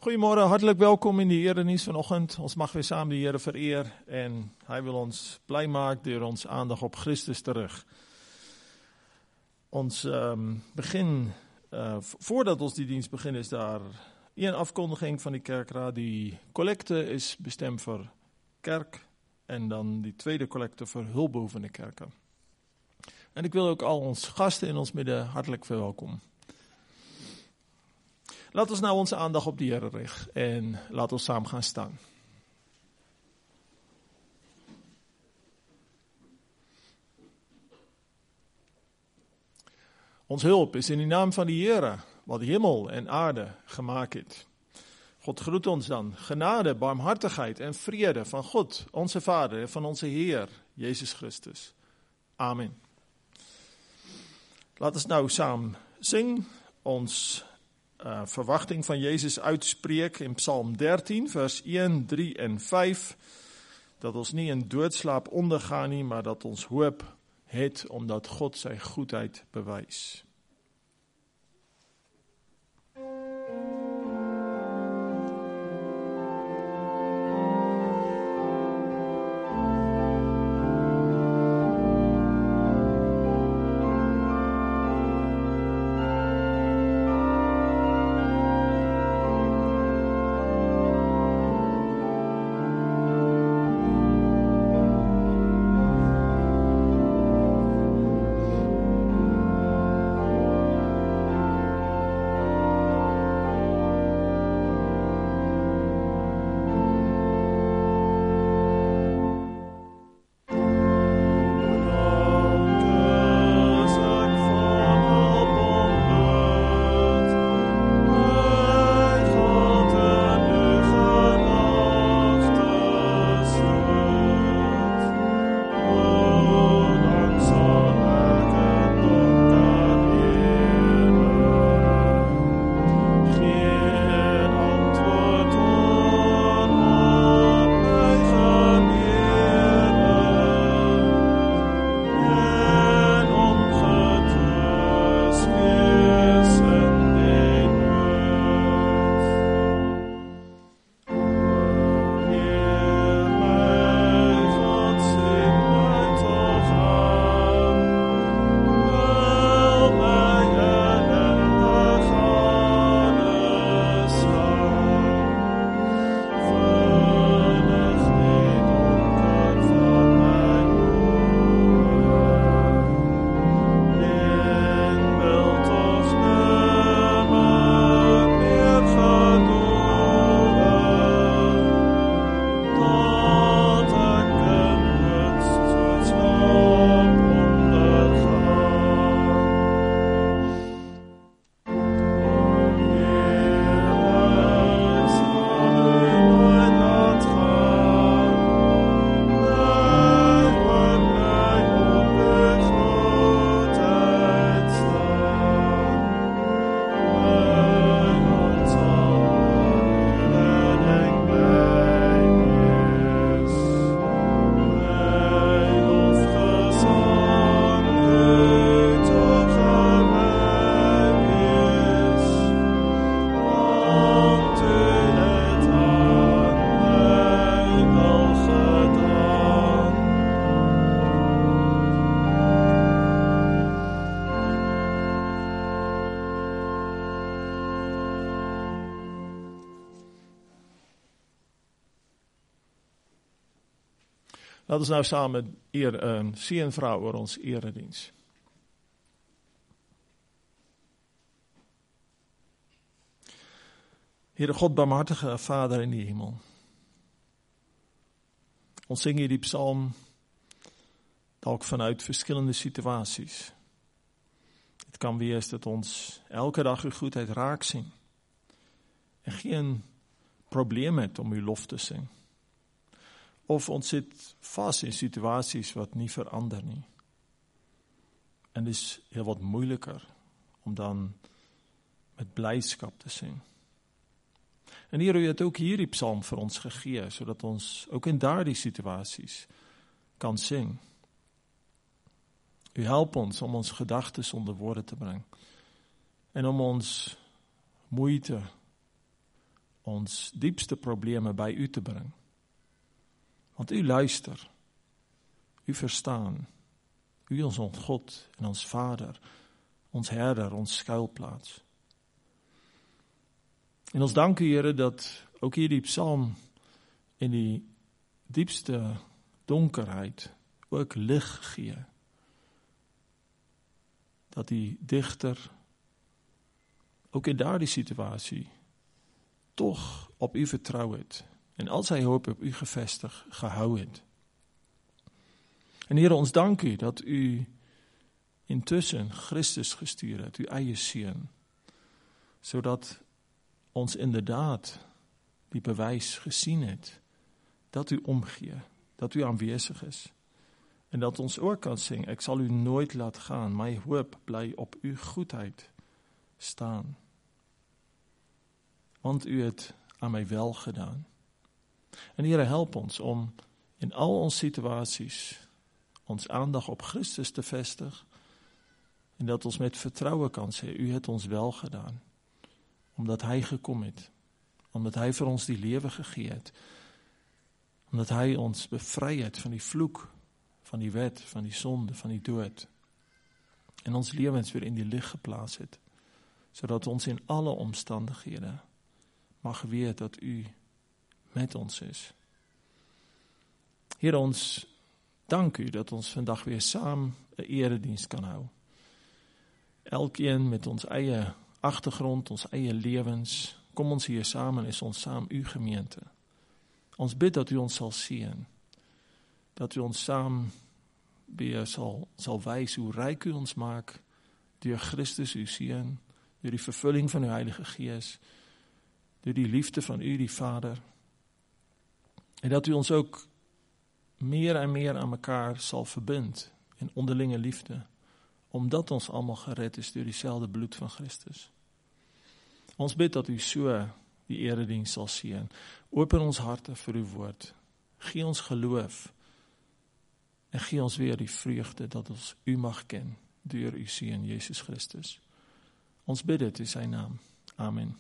Goedemorgen, hartelijk welkom in de eredienst vanochtend. Ons mag weer samen de Heer vereer en Hij wil ons blij maken door ons aandacht op Christus terug. Ons begin, voordat ons die dienst begint, is daar een afkondiging van die kerkraad. Die collecte is bestemd voor kerk en dan die tweede collecte voor hulpbehoevende kerken. En ik wil ook al onze gasten in ons midden hartelijk verwelkomen. Laat ons nou onze aandacht op de Heer richten en laat ons samen gaan staan. Ons hulp is in de naam van de Heer, wat hemel en aarde gemaakt heeft. God groet ons dan, genade, barmhartigheid en vrede van God, onze Vader en van onze Heer, Jezus Christus. Amen. Laat ons nou samen zingen, ons verwachting van Jezus uitspreken in Psalm 13, vers 1, 3 en 5. Dat ons niet in doodslaap ondergaan, maar dat ons hoop het, omdat God zijn goedheid bewijst. Laten we nou samen zie en vrouw voor ons eredienst. Heere God, barmhartige Vader in de hemel. Ons zingen hier die psalm ook vanuit verschillende situaties. Het kan wees dat ons elke dag uw goedheid raakt zien. En geen probleem hebt om uw lof te zingen. Of ons zit vast in situaties wat niet veranderen. En het is heel wat moeilijker om dan met blijdschap te zingen. En Heer, u hebt ook hier die psalm voor ons gegeven, zodat ons ook in daar die situaties kan zingen. U helpt ons om onze gedachten onder woorden te brengen. En om ons moeite ons diepste probleme by u te bring. Want u luister, u verstaan, u is ons God en ons Vader, ons Herder, ons skuilplaats. En ons dank u, Here, dat ook hier die psalm in die diepste donkerheid ook lig gee. Dat die dichter ook in daardie situasie toch op u vertrouw het en al sy hoop op u gevestig gehou het. En Here, ons dank u dat u intussen Christus gestuur het, uw eie seun, sodat ons inderdaad die bewys gesien het, dat u omgee, dat u aanwesig is, en dat ons ook kan sing, ek sal u nooit laat gaan, my hoop bly op u goedheid staan, want u het aan my wel gedaan. En Here, help ons om in al ons situasies ons aandag op Christus te vestig, en dat ons met vertrouwen kan sê, u het ons wel gedaan, omdat hy gekom het, omdat hy vir ons die lewe gegee het, omdat hy ons bevry het van die vloek, van die wet, van die sonde, van die dood, en ons lewens weer in die lig geplaas het, sodat ons in alle omstandighede mag weet dat u met ons is. Here, ons dank u dat ons vandag weer saam 'n erediens kan hou. Elkeen met ons eie agtergrond, ons eie lewens, kom ons hier saam en is ons saam u gemeente. Ons bid dat u ons sal seën, dat u ons saam weer sal wys hoe ryk u ons maak, deur Christus uw seun, deur die vervulling van uw Heilige Gees, deur die liefde van u, die Vader, en dat u ons ook meer en meer aan mekaar sal verbind in onderlinge liefde, omdat ons allemaal gered is deur dieselfde bloed van Christus. Ons bid dat u so die erediens sal seën. Open ons harte vir uw woord. Gee ons geloof en gee ons weer die vreugde dat ons u mag ken deur uw seun Jesus Christus. Ons bid dit in sy naam. Amen.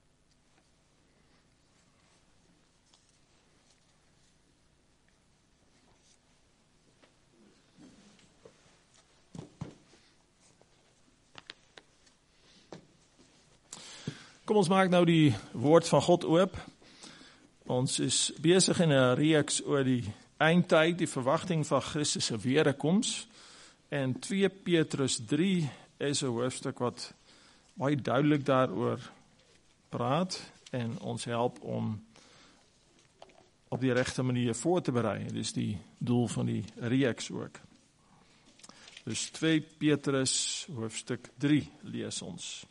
Kom ons maak nou die woord van God oop. Ons is besig in 'n reeks oor die eindtyd, die verwagting van Christus se wederkoms. En 2 Petrus 3 is 'n hoofstuk wat baie duidelik daaroor praat en ons help om op die regte manier voor te berei. Dis die doel van die reeks ook. Dus 2 Petrus hoofstuk 3 lees ons.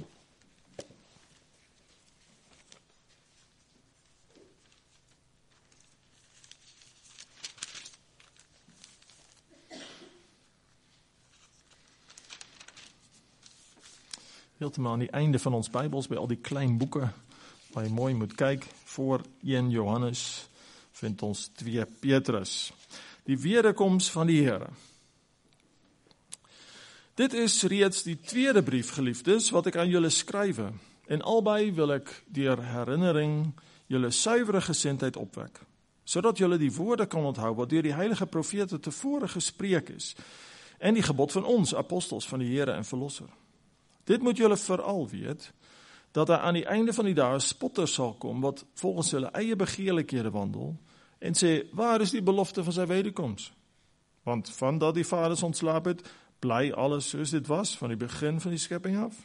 Heeltemal aan die einde van ons Bybels, by al die klein boeke, waar jy mooi moet kyk, voor 1 Johannes, vind ons 2 Petrus. Die wederkoms van die Here. Dit is reeds die tweede brief, geliefdes, wat ek aan julle skrywe, en albei wil ek deur herinnering julle suiwere gesindheid opwek, sodat julle die woorde kan onthou, wat deur die heilige profete tevore gespreek is, en die gebod van ons, apostels van die Here en Verlosser. Dit moet julle veral weet, dat daar aan die einde van die dae spotters sal kom, wat volgens hulle eie begeerlikhede wandel, en sê, waar is die belofte van sy wederkoms? Want van dat die vaders ontslaap het, bly alles soos dit was, van die begin van die skepping af.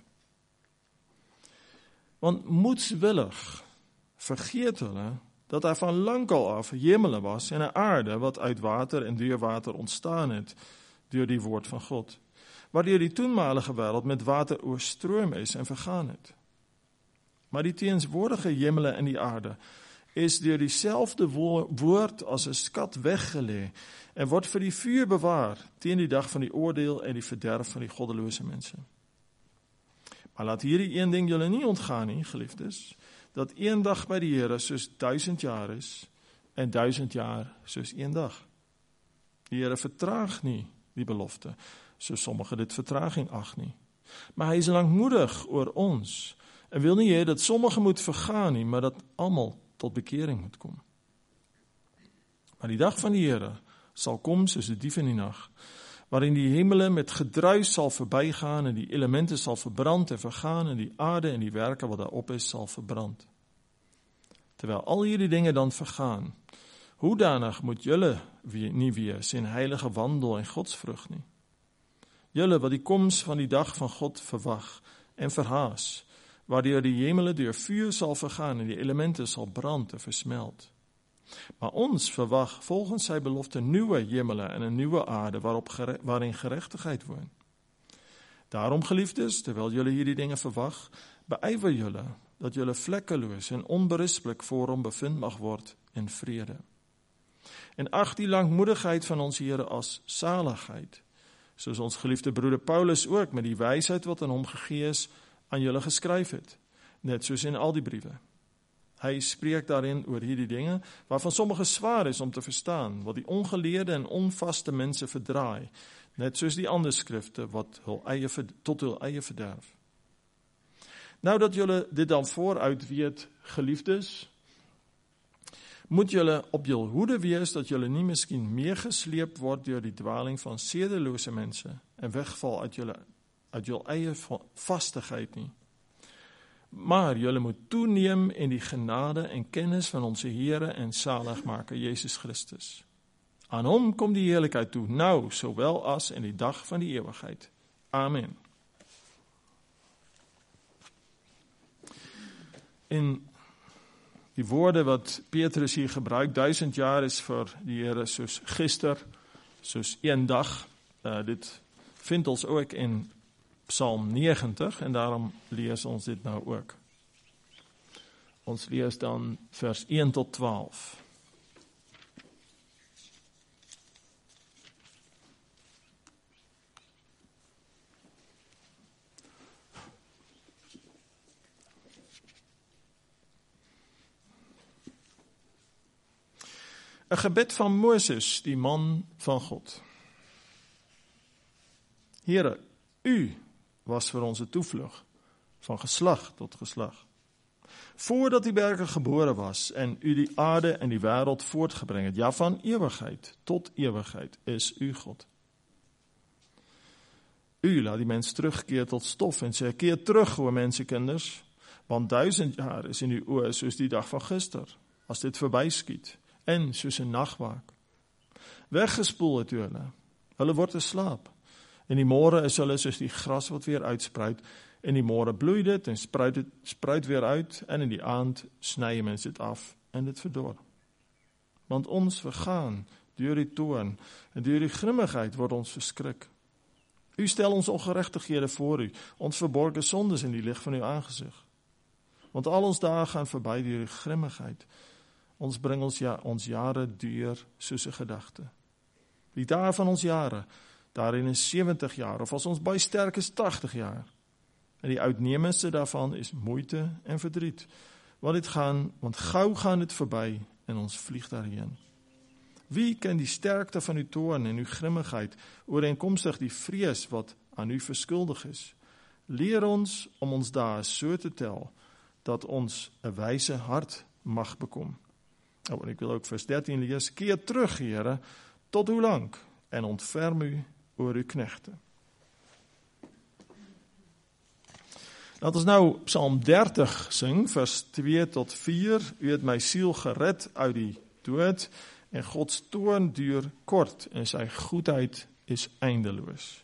Want moedswillig vergeet hulle, dat daar van lankal af hemele was, en 'n aarde, wat uit water en deur water ontstaan het, deur die woord van God, waardeur die toenmalige wêreld met water oorstroom is en vergaan het. Maar die teenswoordige hemele en die aarde is deur dieselfde woord as 'n skat weggelê en word vir die vuur bewaar teen die dag van die oordeel en die verderf van die goddelose mense. Maar laat hierdie een ding julle nie ontgaan nie, geliefdes, dat een dag by die Here soos 1000 jaar is en 1000 jaar soos een dag. Die Here vertraag nie die belofte, so sommige dit vertraging ag nie. Maar hy is lankmoedig oor ons, En wil nie hê dat sommigen moet vergaan nie, maar dat almal tot bekering moet kom. Maar die dag van die Here sal kom soos 'n dief in die nag, waarin die hemele met gedruis sal verbygaan en die elemente sal verbrand en vergaan en die aarde en die werke wat daarop is sal verbrand. Terwyl al hierdie dinge dan vergaan, hoedanig moet julle nie wees en heilige wandel en godsvrug nie. Julle wat die koms van die dag van God verwag en verhaas, waardeur die hemele deur vuur sal vergaan en die elemente sal brand en versmelt. Maar ons verwag volgens sy belofte nuwe hemele en 'n nuwe aarde waarin geregtigheid woon. Daarom, geliefdes, terwyl julle hierdie dinge verwag, beywer julle dat julle vlekkeloos en onberispelik voor hom bevind mag word in vrede. En ag die lankmoedigheid van ons Here as saligheid, soos ons geliefde broeder Paulus ook met die wysheid wat aan hom gegee is aan julle geskryf het, net soos in al die briewe. Hy spreek daarin oor hierdie dinge, waarvan sommige swaar is om te verstaan, wat die ongeleerde en onvaste mense verdraai, net soos die ander skrifte wat tot hul eie verderf. Nou dat julle dit dan vooruit weet, geliefdes, moet julle op jul hoede wees dat julle nie miskien meegesleep word deur die dwaling van sedelose mense en wegval uit jul eie vastigheid nie. Maar julle moet toeneem in die genade en kennis van onze Here en Zaligmaker Jesus Christus. Aan hom kom die heerlikheid toe, nou sowel as in die dag van die ewigheid. Amen. In die woorde wat Petrus hier gebruik, 1000 jaar is vir die Here soos gister, soos een dag. Dit vind ons ook in Psalm 90 en daarom lees ons dit nou ook. Ons lees dan vers 1 tot 12. Een gebed van Moses, die man van God. Here, u was vir ons 'n toevlug, van geslag tot geslag. Voordat die berge gebore was en u die aarde en die wêreld voortgebring het, ja, van ewigheid tot ewigheid is u God. U laat die mens terugkeer tot stof en sê, keer terug, o mensekinders, want 1000 jaar is in uw oë soos die dag van gister, as dit verbyskiet, en soos 'n nagwaak. Weggespoel het u hulle word 'n slaap. En die môre is hulle soos die gras wat weer uitspruit, en die môre bloei dit en spruit weer uit, en in die aand sny mens dit af en dit verdor. Want ons vergaan deur die toorn en deur die grimmigheid word ons verskrik. U stel ons ongeregtighede voor u, ons verborgde sondes in die lig van uw aangesig. Want al ons dae gaan verby deur die grimmigheid. Ons bring ons jare duur soos 'n gedagte. Die dae van ons jare, daarin is 70 jaar, of as ons baie sterk is 80 jaar. En die uitnemendste daarvan is moeite en verdriet. Want gou gaan dit verby en ons vlieg daarheen. Wie ken die sterkte van uw toorn en uw grimmigheid, ooreenkomstig die vrees wat aan u verskuldig is? Leer ons om ons dae so te tel, dat ons 'n wyse hart mag bekom. En ek wil ook vers 13 lees, keer terug, Here, tot hoe lank, en ontferm u oor uw knegte. Laat ons nou Psalm 30 sing, vers 2 tot 4. U het my siel gered uit die dood, en Gods toorn duur kort, en sy goedheid is eindeloos.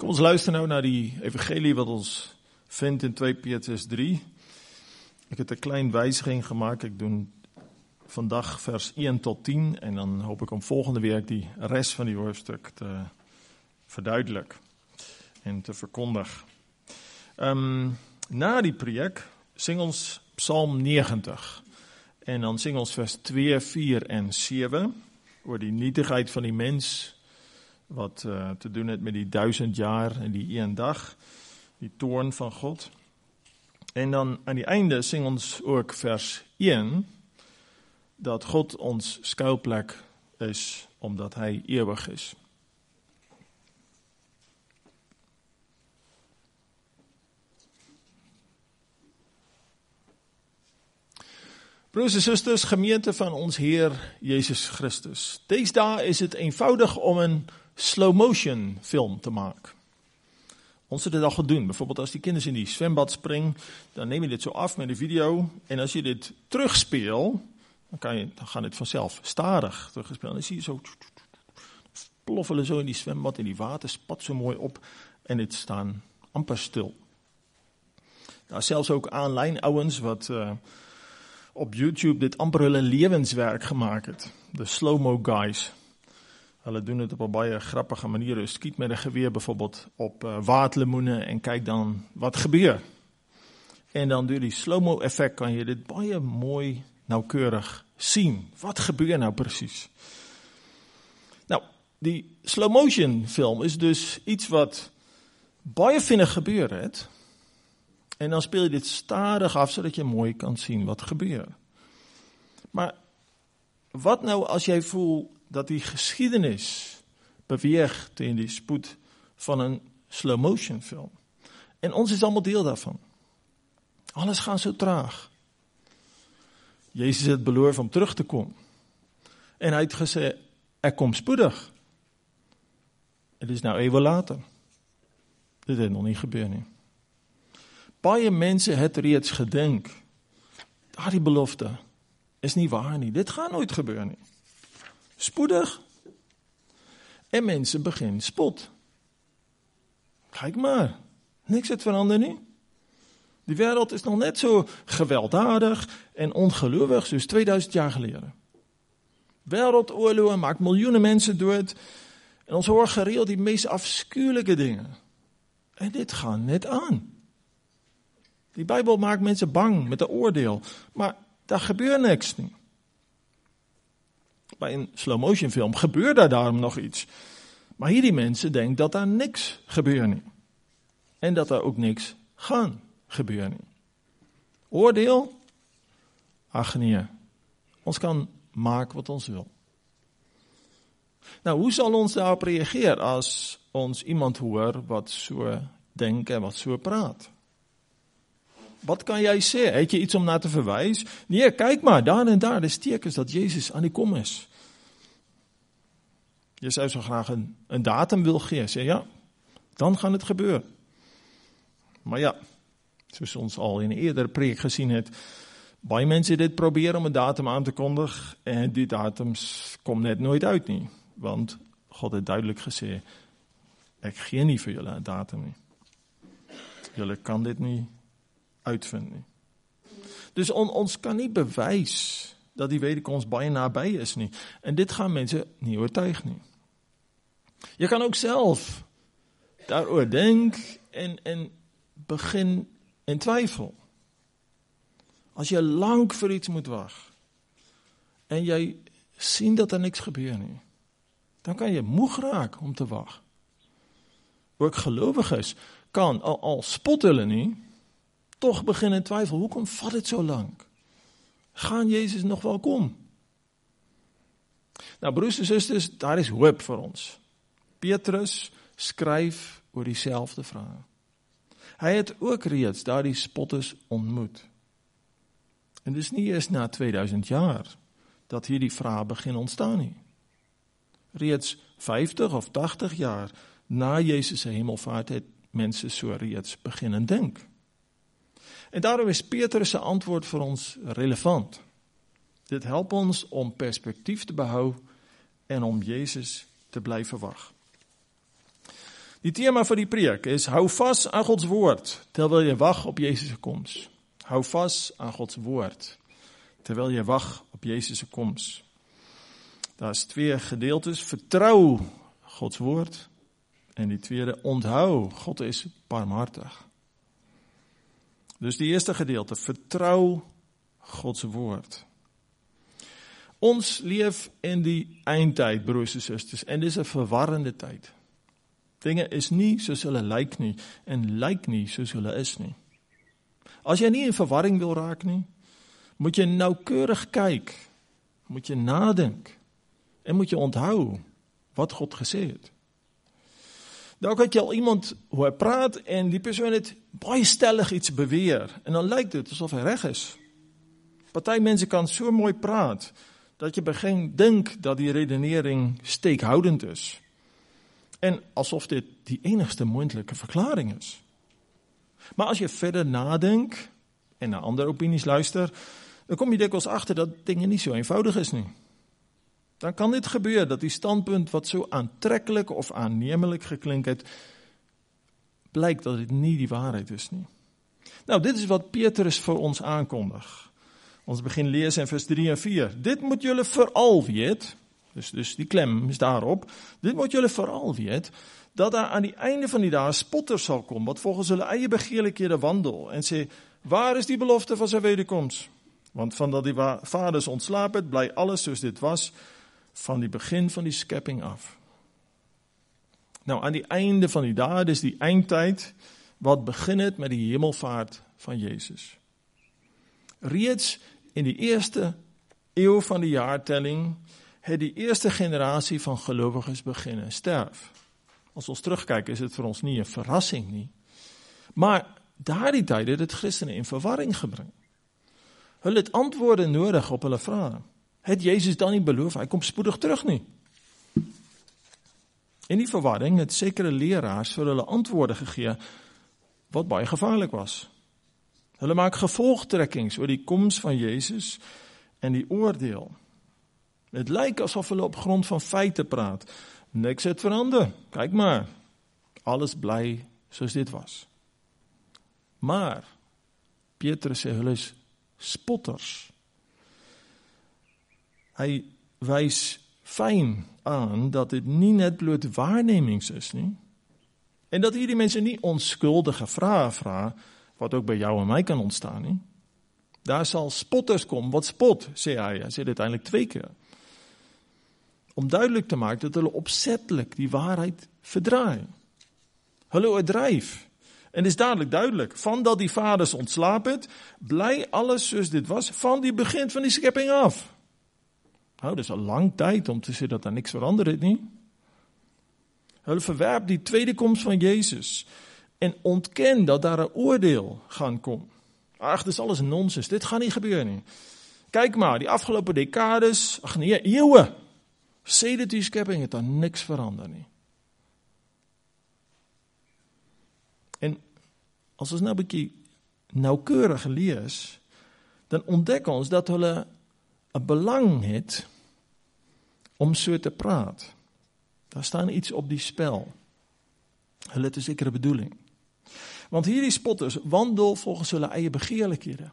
Kom ons luisteren nou naar die evangelie wat ons vindt in 2 Petrus 3. Ik heb een klein wijziging gemaakt. Ik doe vandaag vers 1 tot 10 en dan hoop ik om volgende week die rest van die hoofdstuk te verduidelijken en te verkondigen. Na die preek zing ons Psalm 90 en dan zing ons vers 2, 4 en 7 over die nietigheid van die mens, wat te doen heeft met die 1000 jaar en die 1 dag, die toorn van God. En dan aan die einde zing ons ook vers 1, dat God ons schuilplek is, omdat hij eeuwig is. Broers en zusters, gemeente van ons Heer Jezus Christus. Deze dagen is het eenvoudig om een slow-motion film te maken. Ons het al gedaan. Bijvoorbeeld als die kinderen in die zwembad springen, dan neem je dit zo af met de video. En als je dit terugspeelt, dan gaat het vanzelf stadig teruggespeeld. En dan zie je zo ploffelen zo in die zwembad, in die water spat zo mooi op. En het staan amper stil. Nou, zelfs ook online ouwens wat op YouTube dit amper hun levenswerk gemaakt heeft. De slow-mo guys. Hulle doen het op een baie grappige manier. Dus skiet met een geweer bijvoorbeeld op waterlemoenen en kijk dan wat gebeurt. En dan door die slow-mo effect kan je dit baie mooi nauwkeurig zien. Wat gebeurt nou precies? Nou, die slow-motion film is dus iets wat baie vinnig gebeurt. En dan speel je dit stadig af, zodat je mooi kan zien wat gebeurt. Maar wat nou als jij voelt dat die geschiedenis beweegt in die spoed van een slow-motion film? En ons is allemaal deel daarvan. Alles gaat zo traag. Jezus het beloofd om terug te komen. En hij heeft gezegd, er komt spoedig. Het is nou even later. Dit is nog niet gebeurd. Nie. Baie mensen het reeds gedenk. Die belofte is niet waar nie. Dit gaat nooit gebeuren nie. Spoedig. En mensen beginnen spot. Kijk maar. Niks het verandert niet. Die wereld is nog net zo gewelddadig en ongeloofig zoals 2000 jaar geleden. Wereldoorlogen maakt miljoenen mensen dood. En ons hoort gereeld die meest afschuwelijke dingen. En dit gaat net aan. Die Bijbel maakt mensen bang met de oordeel. Maar daar gebeurt niks niet. Bij een slow-motion film gebeurt daar daarom nog iets. Maar hier die mensen denken dat daar niks gebeurt niet. En dat daar ook niks gaan gebeuren niet. Oordeel? Ach nee. Ons kan maken wat ons wil. Nou, hoe zal ons daarop reageren als ons iemand hoort wat zo denkt en wat zo praat? Wat kan jij zeggen? Heb je iets om naar te verwijzen? Nee, kijk maar, daar en daar, de tekens dat Jezus aan die kom is. Je zou zo graag een datum willen geven. Zeg, ja, dan gaat het gebeuren. Maar ja, zoals ons al in een eerdere preek gezien heeft, bij mensen dit proberen om een datum aan te kondigen. En die datums komt net nooit uit niet. Want God heeft duidelijk gezegd, ik geef niet voor jullie een datum niet. Jullie kan dit niet uitvinden. Dus ons kan niet bewijzen dat die wederkomst bijna nabij is niet. En dit gaan mensen niet overtuigen niet. Je kan ook zelf daarover denken en begin in twijfel. Als je lang voor iets moet wachten en jij ziet dat er niks gebeurt niet, dan kan je moe raken om te wachten. Ook gelovigen kan al spotten niet, toch beginnen in twijfel. Hoe komt het zo lang? Gaan Jezus nog wel komen? Nou, broers en zusters, daar is hoop voor ons. Petrus schrijft over diezelfde vraag. Hij heeft ook reeds daar die spotters ontmoet. En dus niet eerst na 2000 jaar dat hier die vraag begint ontstaan niet. Reeds 50 of 80 jaar na Jezus' hemelvaart heeft mensen zo reeds beginnen denken. En daarom is Petrus' antwoord voor ons relevant. Dit helpt ons om perspectief te behouden en om Jezus te blijven wachten. Die thema van die preek is, hou vas aan Gods woord, terwyl jy wag op Jezus' koms. Hou vas aan Gods woord, terwyl jy wag op Jezus' koms. Daar is 2 gedeeltes, vertrou Gods woord, en die tweede, onthou, God is barmhartig. Dus die eerste gedeelte, vertrou Gods woord. Ons leef in die eindtyd, broers en susters, en dis 'n verwarrende tyd. Dinge is nie soos hulle lyk nie, en lyk nie soos hulle is nie. As jy nie in verwarring wil raak nie, moet jy noukeurig kyk, moet jy nadink, en moet jy onthou wat God gesê het. Dalk het jy al iemand hoe hy praat, en die persoon het baie stellig iets beweer, en dan lyk dit asof hy reg is. Party mense kan so mooi praat, dat jy begin dink dat die redenering steekhoudend is. En asof dit die enigste moontlike verklaring is. Maar as jy verder nadink, en na ander opinies luister, dan kom jy dikwels agter dat dinge nie so eenvoudig is nie. Dan kan dit gebeur dat die standpunt wat so aantreklik of aanneemlik geklink het, blyk dat dit nie die waarheid is nie. Nou, dit is wat Petrus vir ons aankondig. Ons begin lees in vers 3 en 4. Dit moet julle veral weet, dus die klem is daarop, dit moet julle veral weet, dat daar aan die einde van die dae spotters sal kom, wat volgens hulle eie begeerlikhede wandel, en sê, waar is die belofte van sy wederkoms? Want vandat die vaders ontslaap het, bly alles soos dit was, van die begin van die skepping af. Nou, aan die einde van die dae, dis die eindtyd, wat begin het met die hemelvaart van Jezus. Reeds in die eerste eeuw van die jaartelling, het die eerste generasie van gelowiges beginne sterf. As ons terugkyk, is dit vir ons nie 'n verrassing nie. Maar daardie tyd het dit Christene in verwarring gebring. Hulle het antwoorde nodig op hulle vrae. Het Jezus dan nie beloof, hy kom spoedig terug nie? In die verwarring het sekere leraars vir hulle antwoorde gegee, wat baie gevaarlik was. Hulle maak gevolgtrekkings oor die koms van Jezus en die oordeel. Het lyk asof hulle op grond van feite praat. Niks het verander. Kyk maar, alles bly soos dit was. Maar, Petrus sê hulle is spotters. Hy wys fyn aan dat dit nie net bloot waarnemings is nie, en dat hierdie mense nie onskuldige vrae vra, wat ook by jou en my kan ontstaan nie. Daar sal spotters kom, wat spot, sê hy sê dit eintlik 2 keer. Om duidelik te maak dat hulle opsetlik die waarheid verdraai. Hulle oordryf. En dis dadelik duidelik, van dat die vaders ontslaap het, bly alles soos dit was, van die begin van die skepping af. Nou, dis 'n lang tyd om te sê dat daar niks verander het nie. Hulle verwerp die tweede koms van Jezus en ontken dat daar 'n oordeel gaan kom. Ag, dis alles nonsens, dit gaan nie gebeur nie. Kyk maar, die afgelope dekades, eeue, sê dit die skepping het daar niks verander nie. En as ons nou 'n bietjie noukeurig lees, dan ontdek ons dat hulle 'n belang het om so te praat. Daar staan iets op die spel. Hulle het 'n sekere bedoeling. Want hierdie spotters wandel volgens hulle eie begeerlikhede.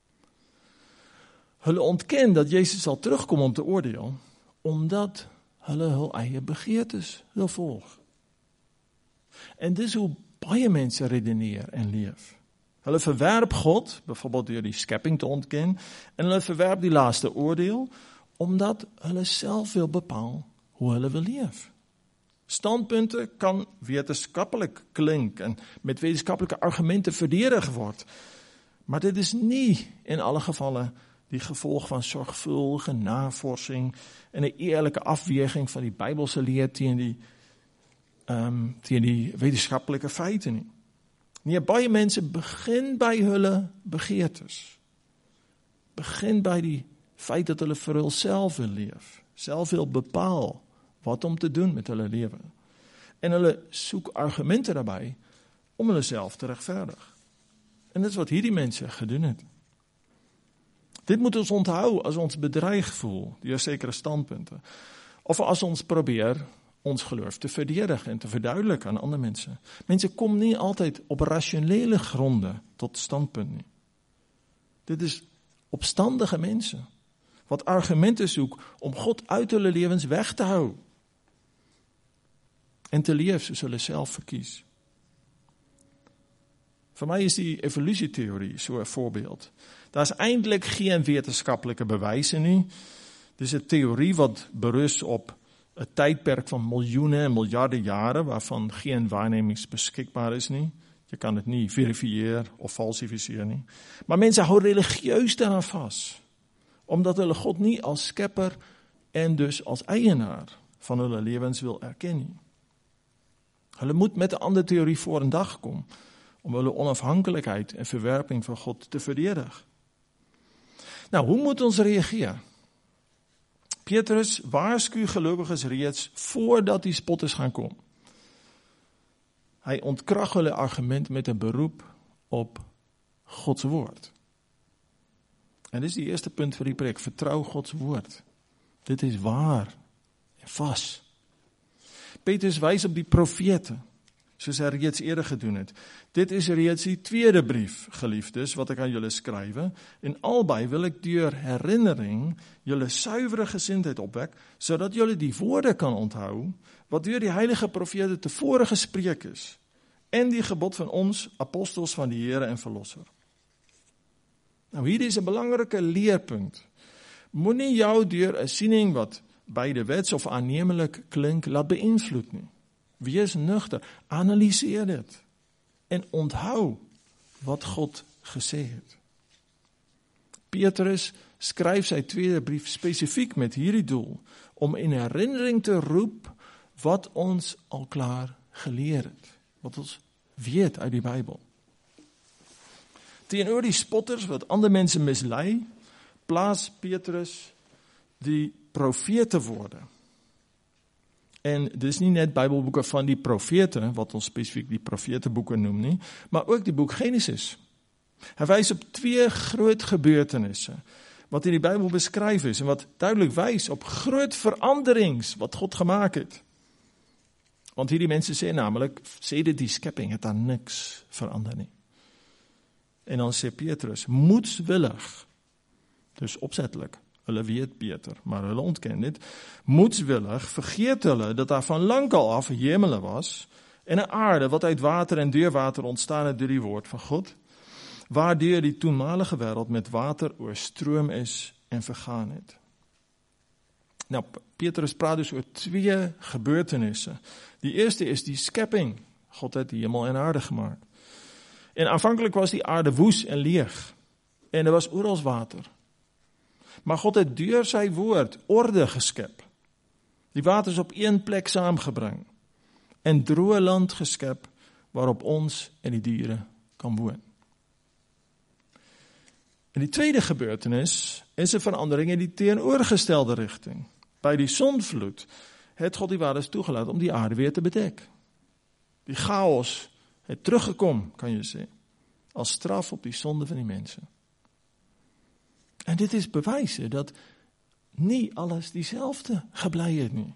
Hulle ontken dat Jezus sal terugkom om te oordeel, omdat hulle hul eie begeertes wil volg. En dis hoe baie mense redeneer en leef. Hulle verwerp God, byvoorbeeld deur die skepping te ontken, en hulle verwerp die laaste oordeel, omdat hulle self wil bepaal hoe hulle wil leef. Standpunte kan wetenskaplik klink en met wetenskaplike argumente verdedig word, maar dit is nie in alle gevalle die gevolg van sorgvuldige navorsing en 'n eerlike afweging van die Bybelse leer teen die wetenskaplike feite nie. Nee, baie mense begin by hulle begeertes. Begin by die feit dat hulle vir hulself wil leef, self wil bepaal wat om te doen met hulle lewe. En hulle soek argumente daarbey om hulle self te regverdig. En dit is wat hierdie mense gedoen het. Dit moet ons onthou as ons bedreig voel deur sekere standpunte. Of as ons probeer ons geloof te verdedigen en te verduidelijken aan andere mensen. Mensen komen niet altijd op rationele gronden tot standpunt nie. Dit is opstandige mensen, wat argumenten zoeken om God uit hulle levens weg te houden. En te leef soos hulle self verkies. Voor mij is die evolutietheorie so 'n voorbeeld. Daar is eintlik geen wetenskaplike bewyse nie. Dis 'n theorie wat berus op 'n tydperk van miljoene en miljarde jare waarvan geen waarnemings beskikbaar is nie. Jy kan dit nie verifieer of falsifiseer nie. Maar mense hou religieus daaraan vas, omdat hulle God nie as skepper en dus as eienaar van hulle lewens wil erken nie. Hulle moet met 'n ander teorie voor 'n dag kom, om hulle onafhankelijkheid en verwerping van God te verdedigen. Nou, hoe moet ons reageer? Petrus waarsku gelowiges reeds voordat die spotters gaan kom. Hy ontkrag hulle argument met 'n beroep op Gods woord. En dit is die eerste punt vir die preek, vertrou Gods woord. Dit is waar en vas. Petrus wys op die profete, soos hy reeds eerder gedoen het. Dit is reeds die tweede brief, geliefdes, wat ek aan julle skrywe, en albei wil ek deur herinnering julle suiwere gesindheid opwek, sodat julle die woorde kan onthou, wat deur die heilige profete tevore gespreek is, en die gebod van ons, apostels van die Here en Verlosser. Nou, hier is 'n belangrike leerpunt. Moenie jou deur 'n siening wat beide wets of aanneemlik klink, laat beïnvloed nie. Wees nugter, analyseer dit en onthou wat God gesê het. Petrus skryf sy tweede brief spesifiek met hierdie doel, om in herinnering te roep wat ons al klaar geleer het, wat ons weet uit die Bybel. Teenoor die spotters wat ander mense mislei, plaas Petrus die profete woorde. En dis nie net Bybelboeke van die profete, wat ons spesifiek die profeteboeke noem nie, maar ook die boek Genesis. Hy wys op 2 groot gebeurtenisse, wat in die Bybel beskryf is, en wat duidelik wys op groot veranderings, wat God gemaak het. Want hierdie mense sê namelijk, sê dit die skepping, het daar niks verander nie. En dan sê Petrus, moedswillig, dus opzettelik, hulle weet beter, maar hulle ontken dit, moedswillig vergeet hulle dat daar van lang al af 'n hemele was, en 'n aarde wat uit water en deur water ontstaan het deur die woord van God, waardeur die toenmalige wêreld met water oorstroom is en vergaan het. Nou, Petrus praat dus oor 2 gebeurtenisse. Die eerste is die skepping. God het die hemel en aarde gemaak. En aanvankelijk was die aarde woes en leeg, en er was oral water. Maar God het deur sy woord orde geskep. Die water is op 1 plek saamgebring. En droë land geskep waarop ons en die diere kan woon. En die tweede gebeurtenis is 'n verandering in die teenoorgestelde rigting. By die sonvloed het God die waters toegelaat om die aarde weer te bedek. Die chaos het teruggekom, kan je sê, als straf op die sonde van die mense. En dit is bewyse dat nie alles dieselfde gebly het nie.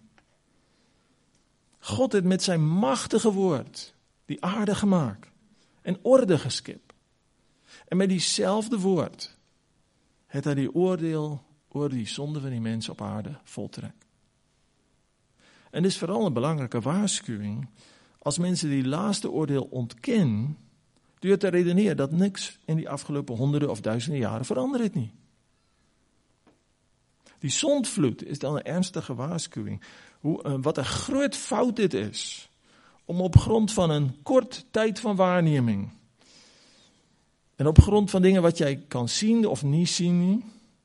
God het met sy magtige woord die aarde gemaak en orde geskep. En met dieselfde woord het hy die oordeel oor die sonde van die mens op aarde voltrek. En dit is vooral 'n belangrike waarskuwing as mense die laaste oordeel ontken, deur te redeneer dat niks in die afgelope honderde of duisende jare verander het nie. Die sondvloed is dan 'n ernstige waarskuwing, wat 'n groot fout dit is, om op grond van 'n kort tyd van waarneming, en op grond van dinge wat jy kan sien of nie sien nie,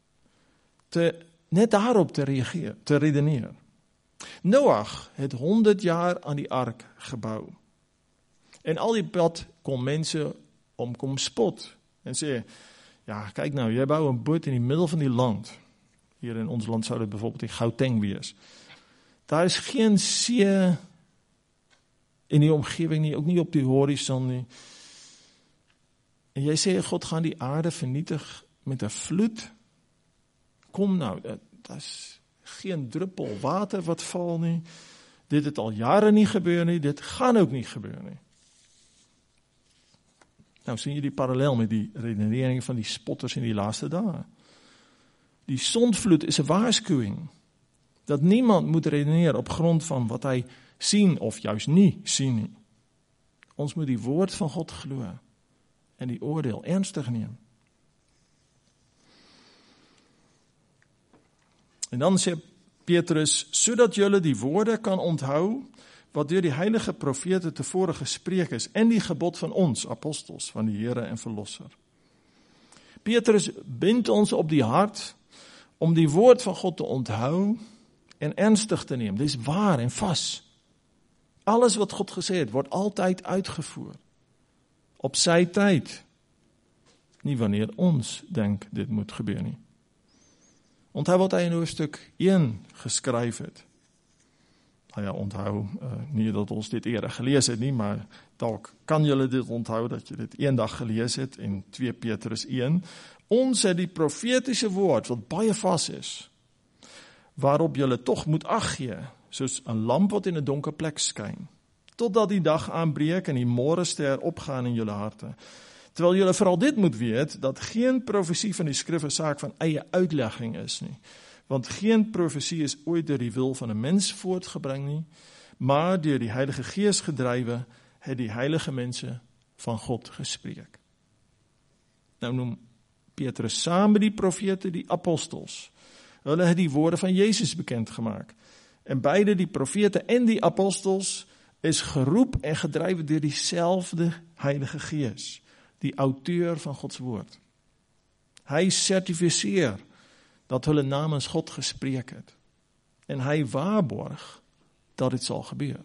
net daarop te redeneer. Noach het 100 jaar aan die ark gebou. En al die pad kon mense om kom spot. En sê, ja, kyk nou, jy bou 'n boot in die middel van die land. Hier in ons land sou dit byvoorbeeld in Gauteng wees. Daar is geen see in die omgewing nie, ook nie op die horison nie. En jy sê, God gaan die aarde vernietig met 'n vloed. Kom nou, daar is geen druppel water wat val nie. Dit het al jare nie gebeur nie, dit gaan ook nie gebeur nie. Nou sien jy die parallel met die redenering van die spotters in die laaste dae. Die sondvloed is 'n waarskuwing, dat niemand moet redeneer op grond van wat hy sien of juist nie sien nie. Ons moet die woord van God glo en die oordeel ernstig neem. En dan sê Petrus, sodat julle die woorde kan onthou wat deur die heilige profete tevore gespreek is en die gebod van ons apostels van die Here en Verlosser. Petrus bind ons op die hart om die woord van God te onthou en ernstig te neem. Dit is waar en vas. Alles wat God gesê het, word altyd uitgevoer. Op sy tyd. Nie wanneer ons denk dit moet gebeur nie. Onthou wat hy in hoofstuk 1 geskryf het. Nou ja, onthou, nie dat ons dit eerder gelees het nie, maar dalk kan julle dit onthou, dat jy dit eendag gelees het in 2 Petrus 1. Ons het die profetiese woord, wat baie vas is, waarop julle tog moet ag gee, soos 'n lamp wat in 'n donker plek skyn, totdat die dag aanbreek en die môrester opgaan in julle harte. Terwyl julle veral dit moet weet, dat geen profesie van die skrif 'n saak van eie uitlegging is nie. Want geen profesie is ooit deur die wil van 'n mens voortgebring nie, maar deur die Heilige Gees gedrywe, het die heilige mense van God gespreek. Nou noem Petrus saam met die profete die apostels. Hulle het die woorde van Jezus bekend gemaak. En beide die profete en die apostels is geroep en gedrywe deur dieselfde Heilige Gees, die auteur van Gods woord. Hy sertifiseer dat hulle namens God gespreek het. En hy waarborg dat dit sal gebeur.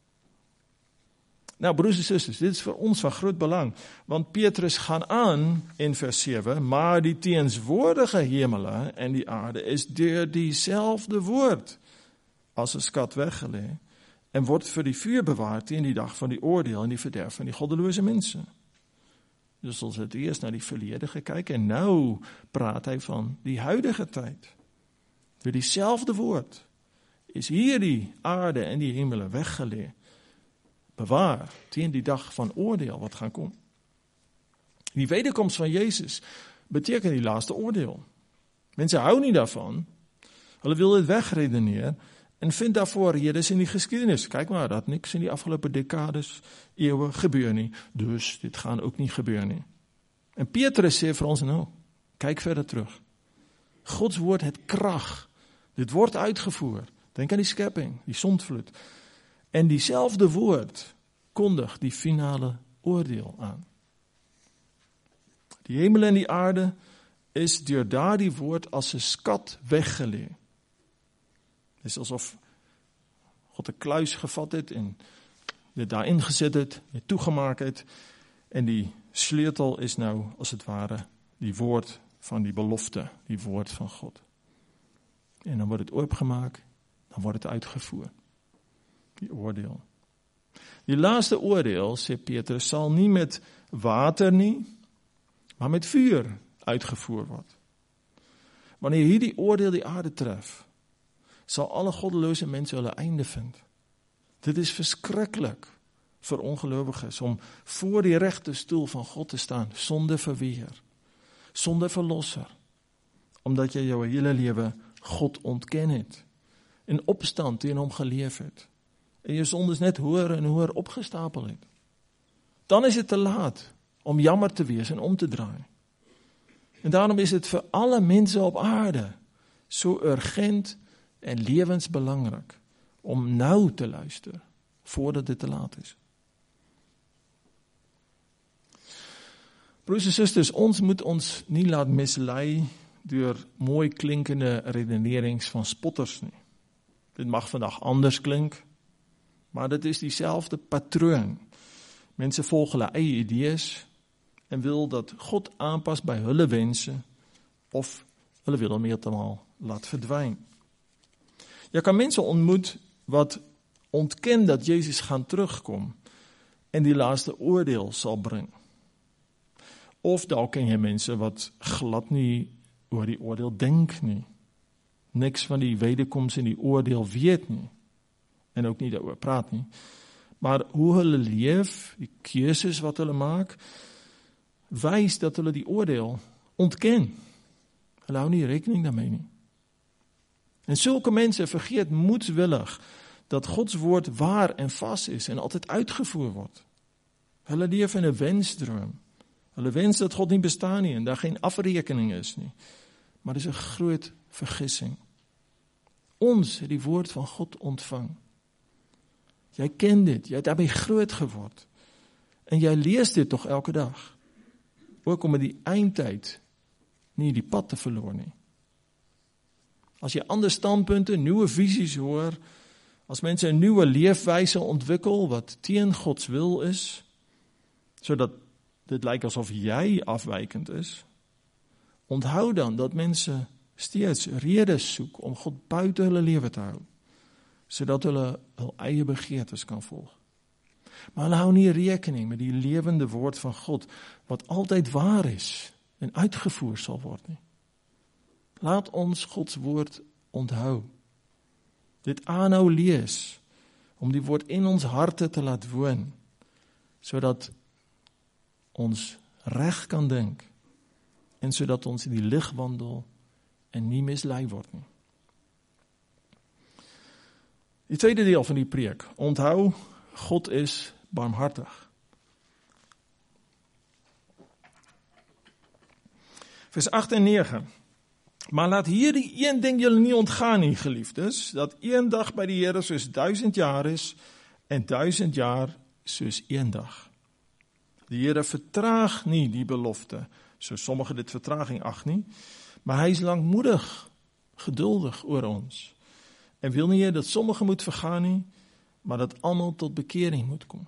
Nou broers en susters, dit is vir ons van groot belang, want Petrus gaan aan in vers 7, maar die teenswoordige hemele en die aarde is deur dieselfde woord as 'n skat weggelê en word vir die vuur bewaar teen die dag van die oordeel en die verderf van die goddelose mense. Dus ons het eers na die verlede gekyk en nou praat hy van die huidige tyd. Vir dieselfde woord is hier die aarde en die hemele weggelê, bewaar teen die dag van oordeel wat gaan kom. Die wederkoms van Jezus beteken die laaste oordeel. Mense hou nie daarvan, hulle wil dit wegredeneer en vind daarvoor redes in die geskiedenis. Kyk maar, dat niks in die afgelope dekades, eeuwe gebeur nie, dus dit gaan ook nie gebeur nie. En Petrus sê vir ons nou, kyk verder terug. Gods woord het krag, dit word uitgevoer. Denk aan die skepping, die sondvloed. En diezelfde woord kondig die finale oordeel aan. Die hemel en die aarde is deur daardie woord as 'n skat weggelê. Het is asof God 'n kluis gevat het en dit daarin gesit het, dit toegemaak het en die sleutel is nou as het ware die woord van die belofte, die woord van God. En dan word dit oopgemaak, dan word dit uitgevoer. Die oordeel. Die laaste oordeel, sê Petrus, sal nie met water nie, maar met vuur uitgevoer word. Wanneer hierdie oordeel die aarde tref, sal alle goddelose mense hulle einde vind. Dit is verskriklik vir ongelowiges om voor die regte stoel van God te staan, sonder verweer, sonder verlosser, omdat jy jou hele lewe God ontken het, en opstand teen hom geleef het, en jou sondes net hoër en hoër opgestapel het. Dan is dit te laat om jammer te wees en om te draai. En daarom is dit vir alle mense op aarde so urgent en lewensbelangrik om nou te luister, voordat dit te laat is. Broers en susters, ons moet ons nie laat mislei deur mooi klinkende redenerings van spotters nie. Dit mag vandag anders klink, maar dit is dieselfde patroon. Mense volg hulle eie idees en wil dat God aanpas by hulle wense of hulle wil hom heeltemal laat verdwyn. Jy kan mense ontmoet wat ontken dat Jezus gaan terugkom en die laaste oordeel sal bring. Of dalk ken jy mense wat glad nie oor die oordeel dink nie. Niks van die wederkoms en die oordeel weet nie. en ook nie daaroor praat nie. Maar hoe hulle leef, die keuses wat hulle maak, wys dat hulle die oordeel ontken. Hulle hou nie rekening daarmee nie. En sulke mense vergeet moedswillig dat Gods woord waar en vas is en altyd uitgevoer word. Hulle leef in 'n wensdroom. Hulle wens dat God nie bestaan nie en daar geen afrekening is nie. Maar dis 'n groot vergissing. Ons het die woord van God ontvang. Jy ken dit, jy het daarmee groot geword. En jy lees dit tog elke dag. Ook om in die eindtyd nie die pad te verloor nie. As jy ander standpunte, nuwe visies hoor, as mense 'n nuwe leefwyse ontwikkel wat teen Gods wil is, sodat dit lyk asof jy afwykend is, onthou dan dat mense steeds redes soek om God buite hulle lewe te hou, sodat hulle hul eie begeertes kan volg. Maar hulle hou nie rekening met die lewende woord van God, wat altyd waar is en uitgevoer sal word nie. Laat ons Gods woord onthou. Dit aanhou lees, om die woord in ons harte te laat woon, sodat ons reg kan dink, en sodat ons in die lig wandel, en nie mislei word nie. Die tweede deel van die preek, onthou, God is barmhartig. Vers 8 en 9. Maar laat hierdie een ding julle nie ontgaan nie, geliefdes, dat een dag by die Here soos 1000 jaar is, en 1000 jaar soos een dag. Die Here vertraag nie die belofte, so sommige dit vertraging ag nie, maar hy is lankmoedig, geduldig oor ons, en wil nie dat sommige moet vergaan nie, maar dat almal tot bekering moet kom.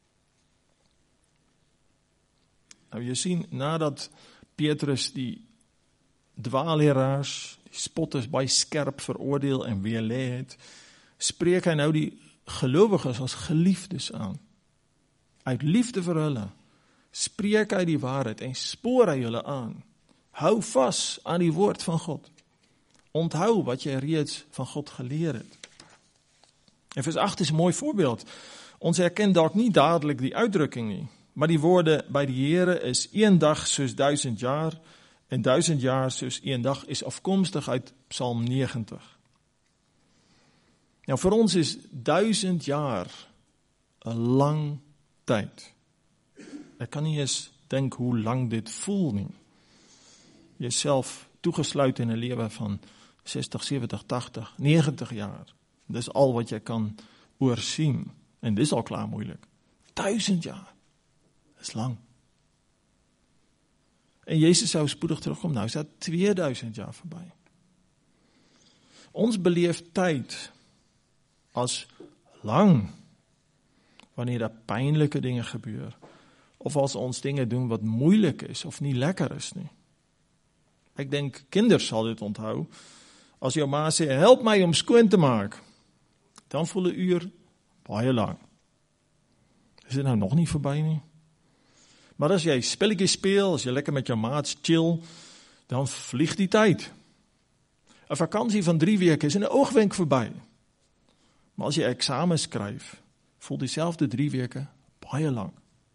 Nou jy sien, nadat Petrus die dwaalleraars, die spotters baie skerp veroordeel en weerlê het, spreek hy nou die gelowiges as geliefdes aan. Uit liefde vir hulle, spreek hy die waarheid en spoor hy hulle aan. Hou vas aan die woord van God. Onthou wat jy reeds van God geleer het. En vers 8 is 'n mooi voorbeeld. Ons herken dalk nie dadelik die uitdrukking nie, maar die woorde by die Here is een dag soos 1000 jaar, en 1000 jaar soos een dag is afkomstig uit Psalm 90. Nou vir ons is 1000 jaar 'n lang tyd. Ek kan nie eens dink hoe lang dit voel nie. Jyself toegesluit in 'n lewe van 60, 70, 80, 90 jaar. Dis al wat jy kan oorsien. En dis al klaar moeilik. 1000 jaar. Dis lang. En Jezus sou spoedig terugkom. Nou is dat 2000 jaar verby. Ons beleef tyd as lang wanneer daar pynlike dinge gebeur. Of as ons dinge doen wat moeilik is of nie lekker is nie. Ek dink kinders sal dit onthou. As jou ma sê, help my om skoon te maak, dan voel 'n uur baie lang. Is dit nou nog nie verby nie? Maar as jy spelletjies speel, as jy lekker met jou maats chill, dan vlieg die tyd. 'n Vakansie van 3 weke is in 'n oogwenk verby. Maar as jy eksamen skryf, voel dieselfde 3 weke baie lang.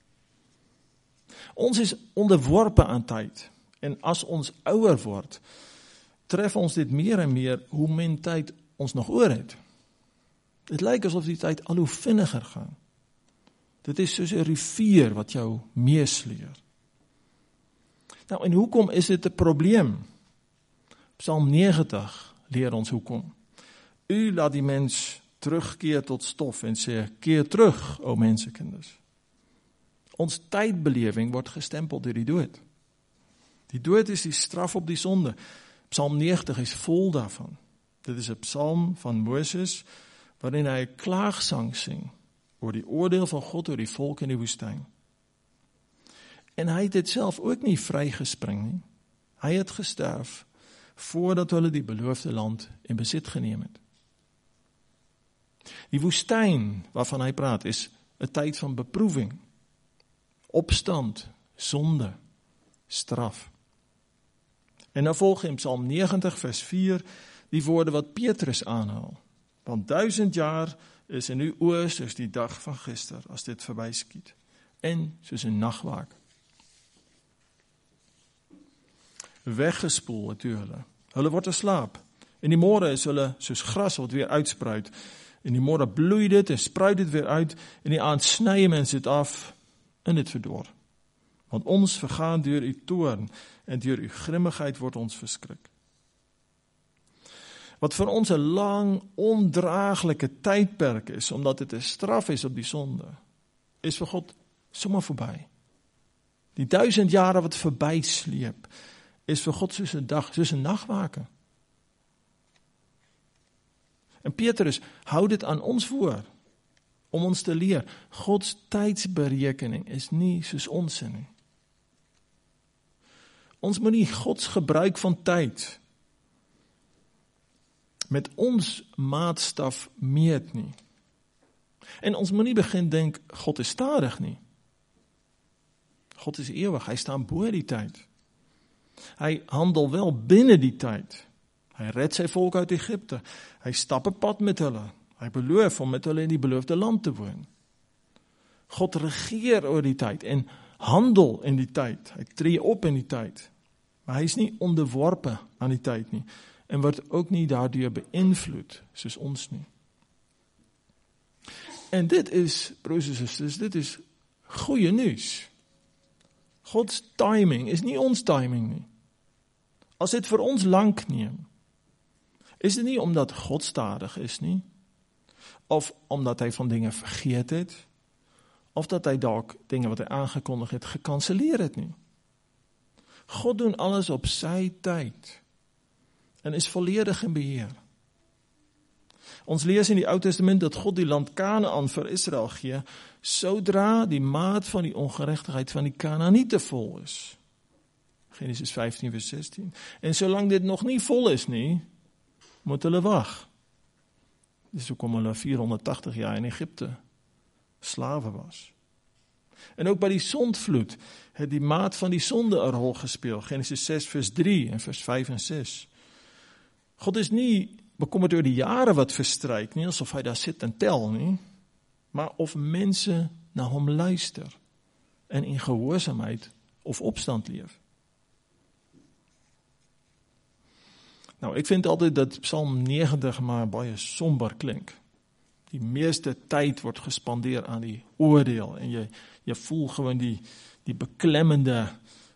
Ons is onderworpe aan tyd. En as ons ouer word, tref ons dit meer en meer hoe min tyd ons nog oor het. Dit lyk asof die tyd al hoe vinniger gaan. Dit is soos 'n rivier wat jou meesleer. Nou, en hoekom is dit 'n probleem? Psalm 90 leer ons hoekom. U laat die mens terugkeer tot stof en sê, keer terug, o mensekinders. Ons tydbelewing word gestempel deur die dood. Die dood is die straf op die sonde. Psalm 90 is vol daarvan. Dit is 'n psalm van Moses, waarin hy 'n klaagsang sing oor die oordeel van God oor die volk in die woestyn. En hy het dit self ook nie vrygespring nie. Hy het gesterf voordat hulle die beloofde land in besit geneem het. Die woestyn waarvan hy praat is 'n tyd van beproewing, opstand, sonde, straf. En dan volg in Psalm 90 vers 4 die woorde wat Petrus aanhaal. Want 1000 jaar is in uw oë soos die dag van gister, as dit verbyskiet, en soos 'n nagwaak. Weggespoel het u hulle. Hulle word 'n slaap. En die môre is hulle soos gras wat weer uitspruit. En die môre bloei dit en spruit dit weer uit. En die aand sny mense dit af en dit verdor. Want ons vergaan deur u toorn en deur u grimmigheid word ons verskrik. Wat vir ons 'n lang, ondraaglike tydperk is, omdat dit 'n straf is op die sonde, is vir God sommer verby. Die 1000 jare wat verby sleep, is vir God soos 'n dag, soos 'n nagwake. En Petrus hou dit aan ons voor, om ons te leer, Gods tydsberekening is nie soos ons nie. Ons moet nie Gods gebruik van tyd met ons maatstaf meet nie. En ons moet nie begin dink, God is stadig nie. God is ewig, hy staan bo die tyd. Hy handel wel binne die tyd. Hy red sy volk uit Egipte. Hy stap 'n pad met hulle. Hy beloof om met hulle in die beloofde land te woon. God regeer oor die tyd en handel in die tyd. Hy tree op in die tyd. Maar hy is nie onderworpe aan die tyd nie. En word ook nie daardeur beïnvloed soos ons nie. En dit is, broers en susters, dit is goeie nuus. Gods timing is nie ons timing nie. As dit vir ons lank neem, is dit nie omdat God stadig is nie, of omdat hy van dinge vergeet het, of dat hy dalk dinge wat hy aangekondig het, gekanselleer het nie. God doen alles op sy tyd, en is volledig in beheer. Ons lees in die Ou Testament dat God die land Kanaan vir Israel gee, sodra die maat van die ongeregtigheid van die Kanaaniete vol is. Genesis 15 vers 16. En solank dit nog nie vol is nie, moet hulle wag. Dis hoekom hulle 480 jaar in Egipte slawe was. En ook by die sondvloed het die maat van die sonde 'n rol gespeel. Genesis 6 vers 3 en vers 5 en 6. God is nie bekommerd oor die jare wat verstryk nie, asof hy daar sit en tel nie, maar of mense na hom luister en in gehoorsaamheid of opstand leef. Nou, ek vind altyd dat Psalm 90 maar baie somber klink. Die meeste tyd word gespandeer aan die oordeel en jy voel gewoon die beklemmende,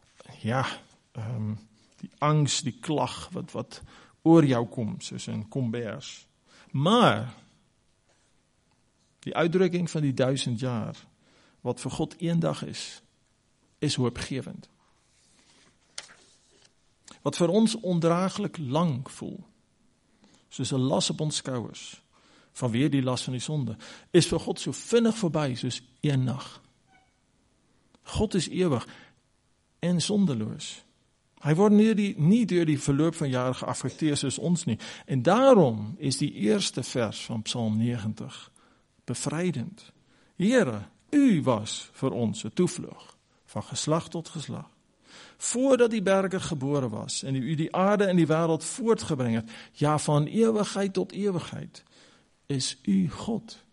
die angs, die klag wat oor jou kom, soos in kombers. Maar die uitdrukking van die 1000 jaar, wat vir God eendag is hoopgewend. Wat vir ons ondraaglik lang voel, soos 'n las op ons skouers, vanweer die las van die sonde, is vir God so vinnig verby, soos een nag. God is ewig en sondeloos. Hy word nie deur die verloop van jare geaffekteer soos ons nie. En daarom is die eerste vers van Psalm 90 bevrydend. Here, u was vir ons 'n toevlug, van geslag tot geslag. Voordat die berge gebore was en u die aarde en die wêreld voortgebring het, ja, van ewigheid tot ewigheid, is u God.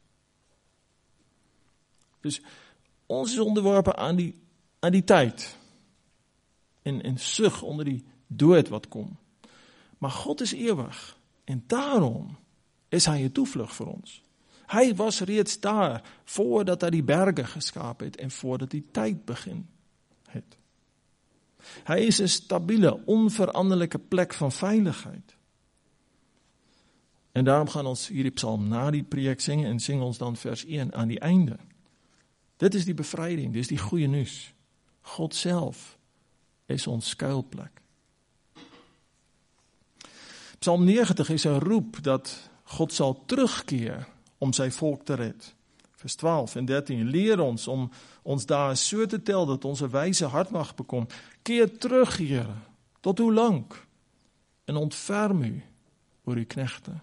Dus ons is onderworpe aan die tyd en sug onder die dood wat kom. Maar God is ewig en daarom is hy 'n toevlug vir ons. Hy was reeds daar voordat hy die berge geskaap het en voordat die tyd begin het. Hy is 'n stabiele, onveranderlike plek van veiligheid. En daarom gaan ons hierdie psalm na die preek sing en sing ons dan vers 1 aan die einde. Dit is die bevryding, dit is die goeie nuus. God self is ons skuilplek. Psalm 90 is 'n roep dat God sal terugkeer om sy volk te red. Vers 12 en 13 leer ons om ons daar so te tel dat ons 'n wyse hart mag bekom. Keer terug, Here, tot hoe lank? En ontferm u oor uw knegte.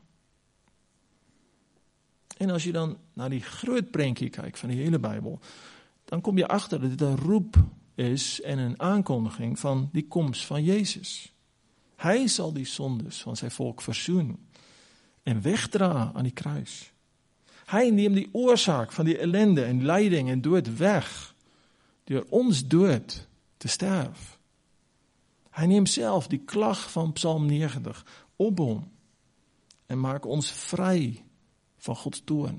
En as jy dan na die groot prentjie kyk van die hele Bybel, dan kom jy agter dat dit 'n roep is en 'n aankondiging van die koms van Jezus. Hy sal die sondes van sy volk versoen en wegdra aan die kruis. Hy neem die oorsaak van die ellende en lyding en dood weg, deur ons dood te sterf. Hy neem self die klag van Psalm 90 op hom en maak ons vry van Gods toorn.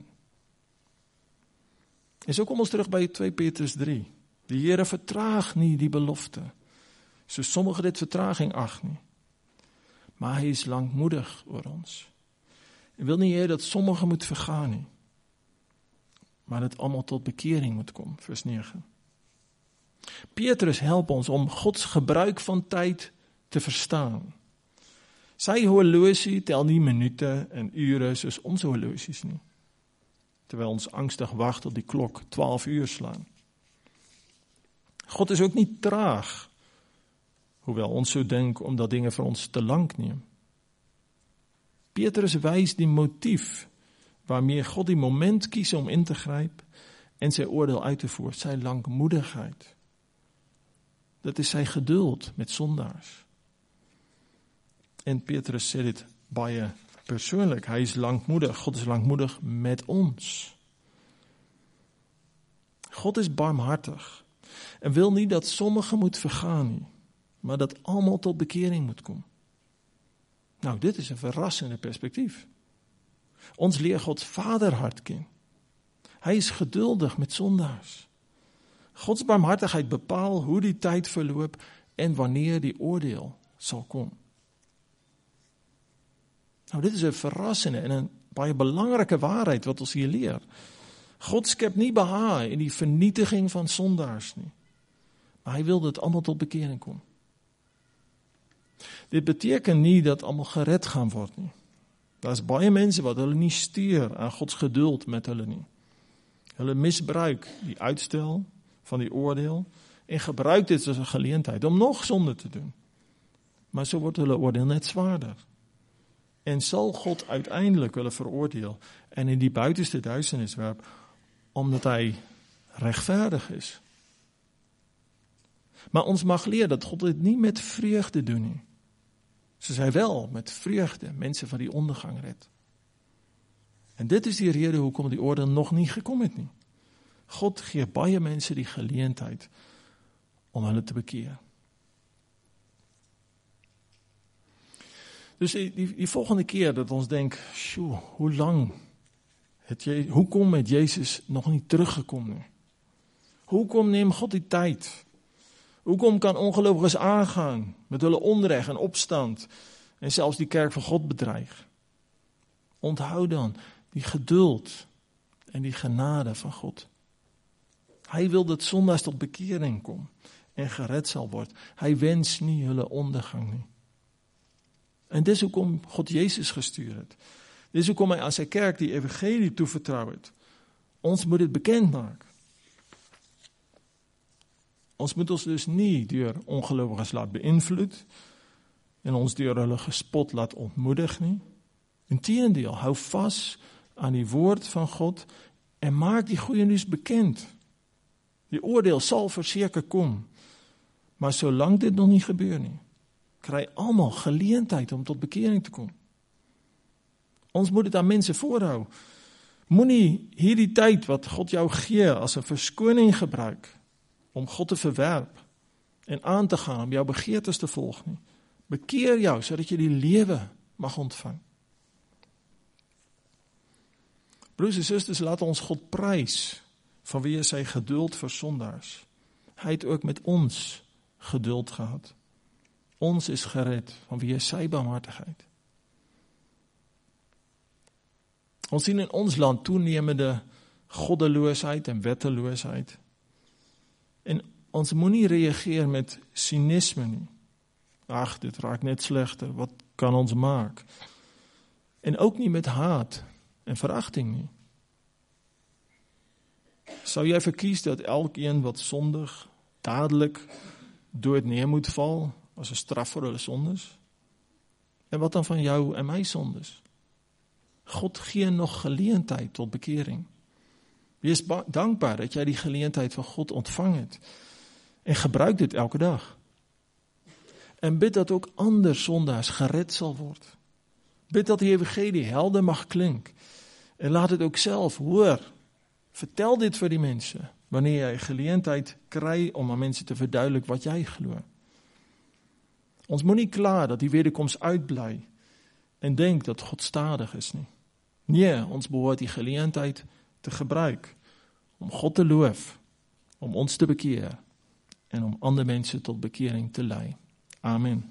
En so kom ons terug by 2 Petrus 3. Die Here vertraag nie die belofte, so sommige dit vertraging ag nie. Maar hy is lankmoedig oor ons. Hy wil nie hê dat sommige moet vergaan nie, maar dat almal tot bekering moet kom, vers 9. Petrus help ons om Gods gebruik van tyd te verstaan. Sy horlosie tel nie minute en ure soos ons horlosies nie, terwyl ons angstig wag tot die klok 12 uur slaan. God is ook nie traag, hoewel ons so dink omdat dinge vir ons te lank neem. Petrus wys die motief waarmee God die moment kies om in te gryp en sy oordeel uit te voer, sy lankmoedigheid. Dit is sy geduld met sondaars. En Petrus sê dit baie persoonlik, hy is lankmoedig, God is lankmoedig met ons. God is barmhartig en wil nie dat sommige moet vergaan nie, maar dat almal tot bekering moet kom. Nou, dit is 'n verrassende perspektief. Ons leer Gods vaderhart ken. Hy is geduldig met sondaars. Gods barmhartigheid bepaal hoe die tyd verloop en wanneer die oordeel sal kom. Nou, dit is 'n verrassende en 'n baie belangrike waarheid wat ons hier leer. God skep nie behaag in die vernietiging van sondaars nie, maar hy wil dat almal tot bekering kom. Dit beteken nie dat almal gered gaan word nie. Daar is baie mense wat hulle nie steur aan Gods geduld met hulle nie. Hulle misbruik die uitstel van die oordeel en gebruik dit as 'n geleentheid om nog sonde te doen. Maar so word hulle oordeel net zwaarder. En sal God uiteindelik hulle veroordeel en in die buitenste duisternis werp, omdat hy regverdig is. Maar ons mag leer dat God dit nie met vreugde doen nie, soos hy wel met vreugde mense van die ondergang red. En dit is die rede hoekom die oordeel nog nie gekom het nie. God gee baie mense die geleentheid om hulle te bekeer. Dus die volgende keer dat ons denk, hoekom het Jezus nog niet teruggekomen? Hoekom neemt God die tijd? Hoekom kan ongeloviges aangaan met hulle onrecht en opstand en zelfs die kerk van God bedreigen? Onthoud dan die geduld en die genade van God. Hij wil dat zondaars tot bekering komen en gered zal worden. Hij wenst niet hulle ondergang nie. En dis hoekom God Jezus gestuurd het. Dis hoekom hy aan sy kerk die evangelie toevertrouw het. Ons moet dit bekend maak. Ons moet ons dus nie deur ongelowiges laat beïnvloed en ons deur hulle gespot laat ontmoedig nie. Inteendeel, hou vas aan die woord van God en maak die goeie nuus bekend. Die oordeel sal verseker kom, maar solank dit nog nie gebeur nie, kry almal geleentheid om tot bekering te kom. Ons moet dit aan mense voorhou. Moenie hierdie tyd wat God jou gee as 'n verskoning gebruik om God te verwerp en aan te gaan om jou begeertes te volg nie. Bekeer jou sodat jy die lewe mag ontvang. Broers en susters, laat ons God prys vanweë sy geduld vir sondaars. Hy het ook met ons geduld gehad. Ons is gered vanweë sy barmhartigheid. Ons sien in ons land toenemende goddeloosheid en wetteloosheid. En ons moenie reageer met cynisme nie. Ag, dit raak net slegter, wat kan ons maak? En ook nie met haat en veragting nie. Sou jy verkies dat elkeen wat sondig dadelik dood neer moet val as 'n straf vir hulle sondes? En wat dan van jou en my sondes? God gee nog geleentheid tot bekering. Wees dankbaar dat jy die geleentheid van God ontvang het en gebruik dit elke dag. En bid dat ook ander sondaars gered sal word. Bid dat die evangelie helder mag klink En laat het ook self hoor. Vertel dit vir die mense, wanneer jy geleentheid kry om aan mense te verduidelik wat jy glo. Ons moet nie kla dat die wederkoms uitbly en denk dat God stadig is nie. Nee, ons behoort die geleentheid te gebruik om God te loof, om ons te bekeer en om ander mense tot bekering te lei. Amen.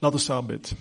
Laat ons saam bid.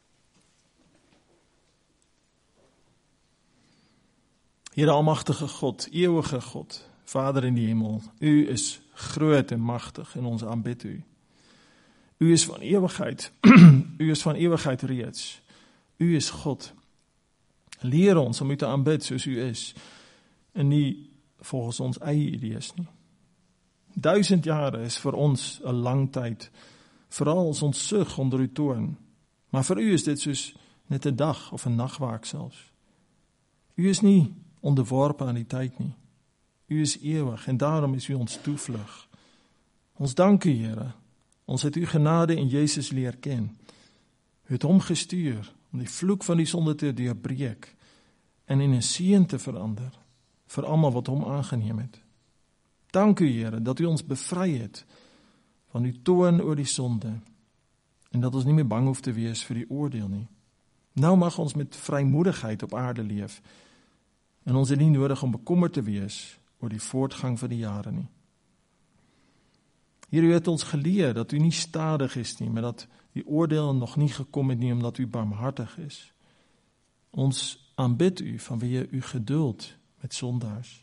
Here almagtige God, eeuwige God, Vader in die hemel, U is groot en magtig en ons aanbid U. U is van ewigheid, U is van ewigheid reeds. U is God. Leer ons om U te aanbid soos U is en nie volgens ons eie idees nie. 1000 jare is vir ons 'n lang tyd, veral as ons sug onder U toorn. Maar vir U is dit soos net 'n dag of 'n nagwaak selfs. U is nie onderworpe aan die tyd nie. U is ewig en daarom is U ons toevlug. Ons dank U, Here. Ons het U genade in Jezus leer ken. U het hom gestuur om die vloek van die sonde te deurbreek en in 'n seën te verander vir almal wat hom aangeneem het. Dank U, Here, dat U ons bevry het van U toorn oor die sonde en dat ons nie meer bang hoef te wees vir die oordeel nie. Nou mag ons met vrymoedigheid op aarde leef en ons het nie nodig om bekommerd te wees oor die voortgang van die jare nie. Here, U het ons geleer dat U nie stadig is nie, maar dat die oordeel nog nie gekom het nie, omdat U barmhartig is. Ons aanbid U vanweë U geduld met sondaars.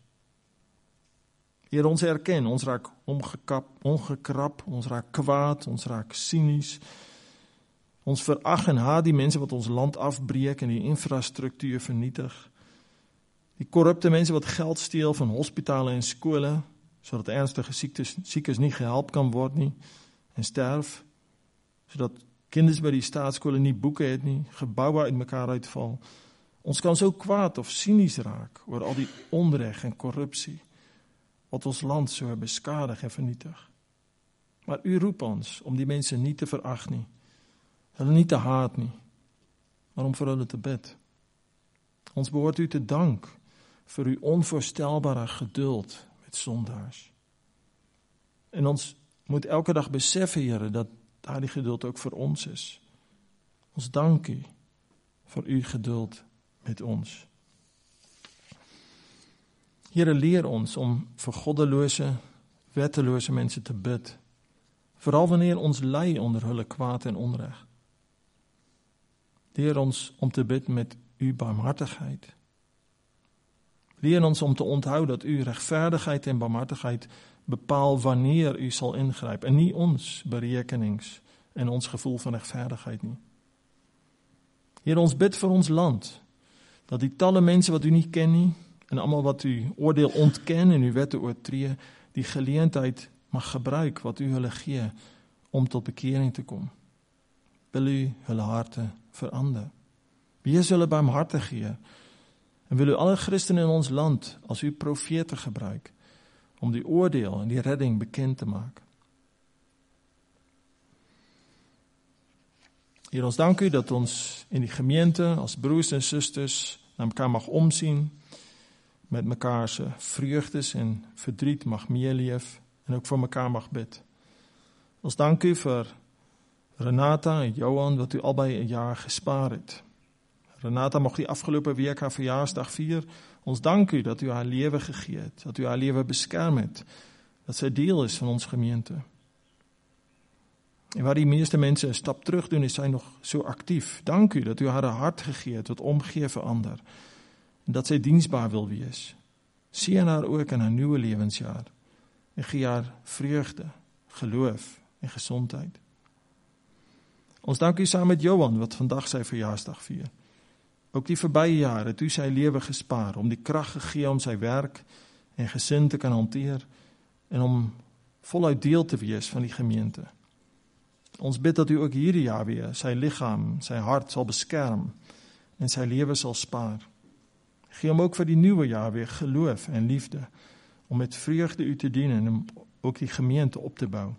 Here, ons erken, ons raak ongekrap, ons raak kwaad, ons raak sinies. Ons verag en haat die mense wat ons land afbreek en die infrastruktuur vernietig. Die korrupte mense wat geld steel van hospitale en skole, sodat ernstige siekes nie gehelp kan word nie en sterf, sodat kinders by die staatskole nie boeke het nie, geboue uit mekaar uitval. Ons kan so kwaad of sinies raak oor al die onreg en korrupsie wat ons land so beskadig en vernietig. Maar U roep ons om die mense nie te verag nie, hulle nie te haat nie, maar om vir hulle te bid. Ons behoort U te dank vir U onvoorstelbare geduld met sondaars. En ons moet elke dag besef, Here, dat daardie geduld ook vir ons is. Ons dank U vir U geduld met ons. Here, leer ons om vir goddelose, wettelose mense te bid, veral wanneer ons ly onder hulle kwaad en onreg. Leer ons om te bid met U barmhartigheid. Leer ons om te onthou dat U regverdigheid en barmhartigheid bepaal wanneer U sal ingryp en nie ons berekenings en ons gevoel van regverdigheid nie. Here, ons bid vir ons land, dat die talle mense wat U nie ken nie en almal wat U oordeel ontken en U wette oortree, die geleentheid mag gebruik wat U hulle gee om tot bekering te kom. Wil U hulle harte verander. Wees hulle barmhartig, Heer, en wil U alle Christene in ons land as U profete gebruik om die oordeel en die redding bekend te maak. Heer, ons dank U dat ons in die gemeente as broers en susters na mekaar mag omsien, met mekaar se vreugdes en verdriet mag meeleef en ook vir mekaar mag bid. Ons dank U vir Renata en Johan wat U albei 'n jaar gespaar het. Renata mocht die afgelope week haar verjaarsdag vier. Ons dank U dat U haar lewe gegee het, dat U haar lewe beskerm het, dat sy deel is van ons gemeente. En waar die meeste mense 'n stap terug doen, is sy nog so aktief. Dank U dat U haar 'n hart gegee het wat omgee vir ander, en dat sy diensbaar wil wees. Seën haar ook in haar nuwe lewensjaar, en gee haar vreugde, geloof en gesondheid. Ons dank U saam met Johan, wat vandag sy verjaarsdag vier. Ook die verbye jare het U sy lewe gespaar, om die krag gegee om sy werk en gesin te kan hanteer, en om voluit deel te wees van die gemeente. Ons bid dat U ook hierdie jaar weer sy liggaam, sy hart sal beskerm, en sy lewe sal spaar. Gee hom ook vir die nuwe jaar weer geloof en liefde, om met vreugde U te dien en om ook die gemeente op te bou.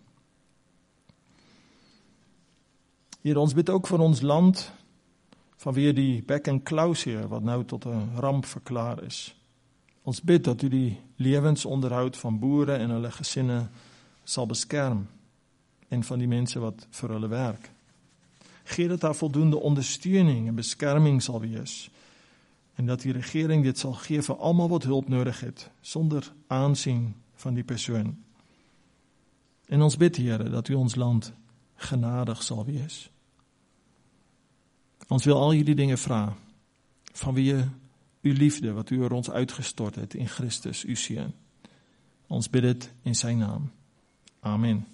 Here, ons bid ook vir ons land, vanweer die bek- en klauwseer wat nou tot 'n ramp verklaar is. Ons bid dat U die lewensonderhoud van boere en hulle gesinne sal beskerm, en van die mense wat vir hulle werk. Gee dat daar voldoende ondersteuning en beskerming sal wees, en dat die regering dit sal gee vir almal wat hulp nodig het, sonder aansien van die persoon. En ons bid, Here, dat U ons land genadig sal wees. Ons wil al jullie dingen vragen. Vanweer uw liefde, wat u er ons uitgestort hebt in Christus, uw Seun. Ons bid het in zijn naam. Amen.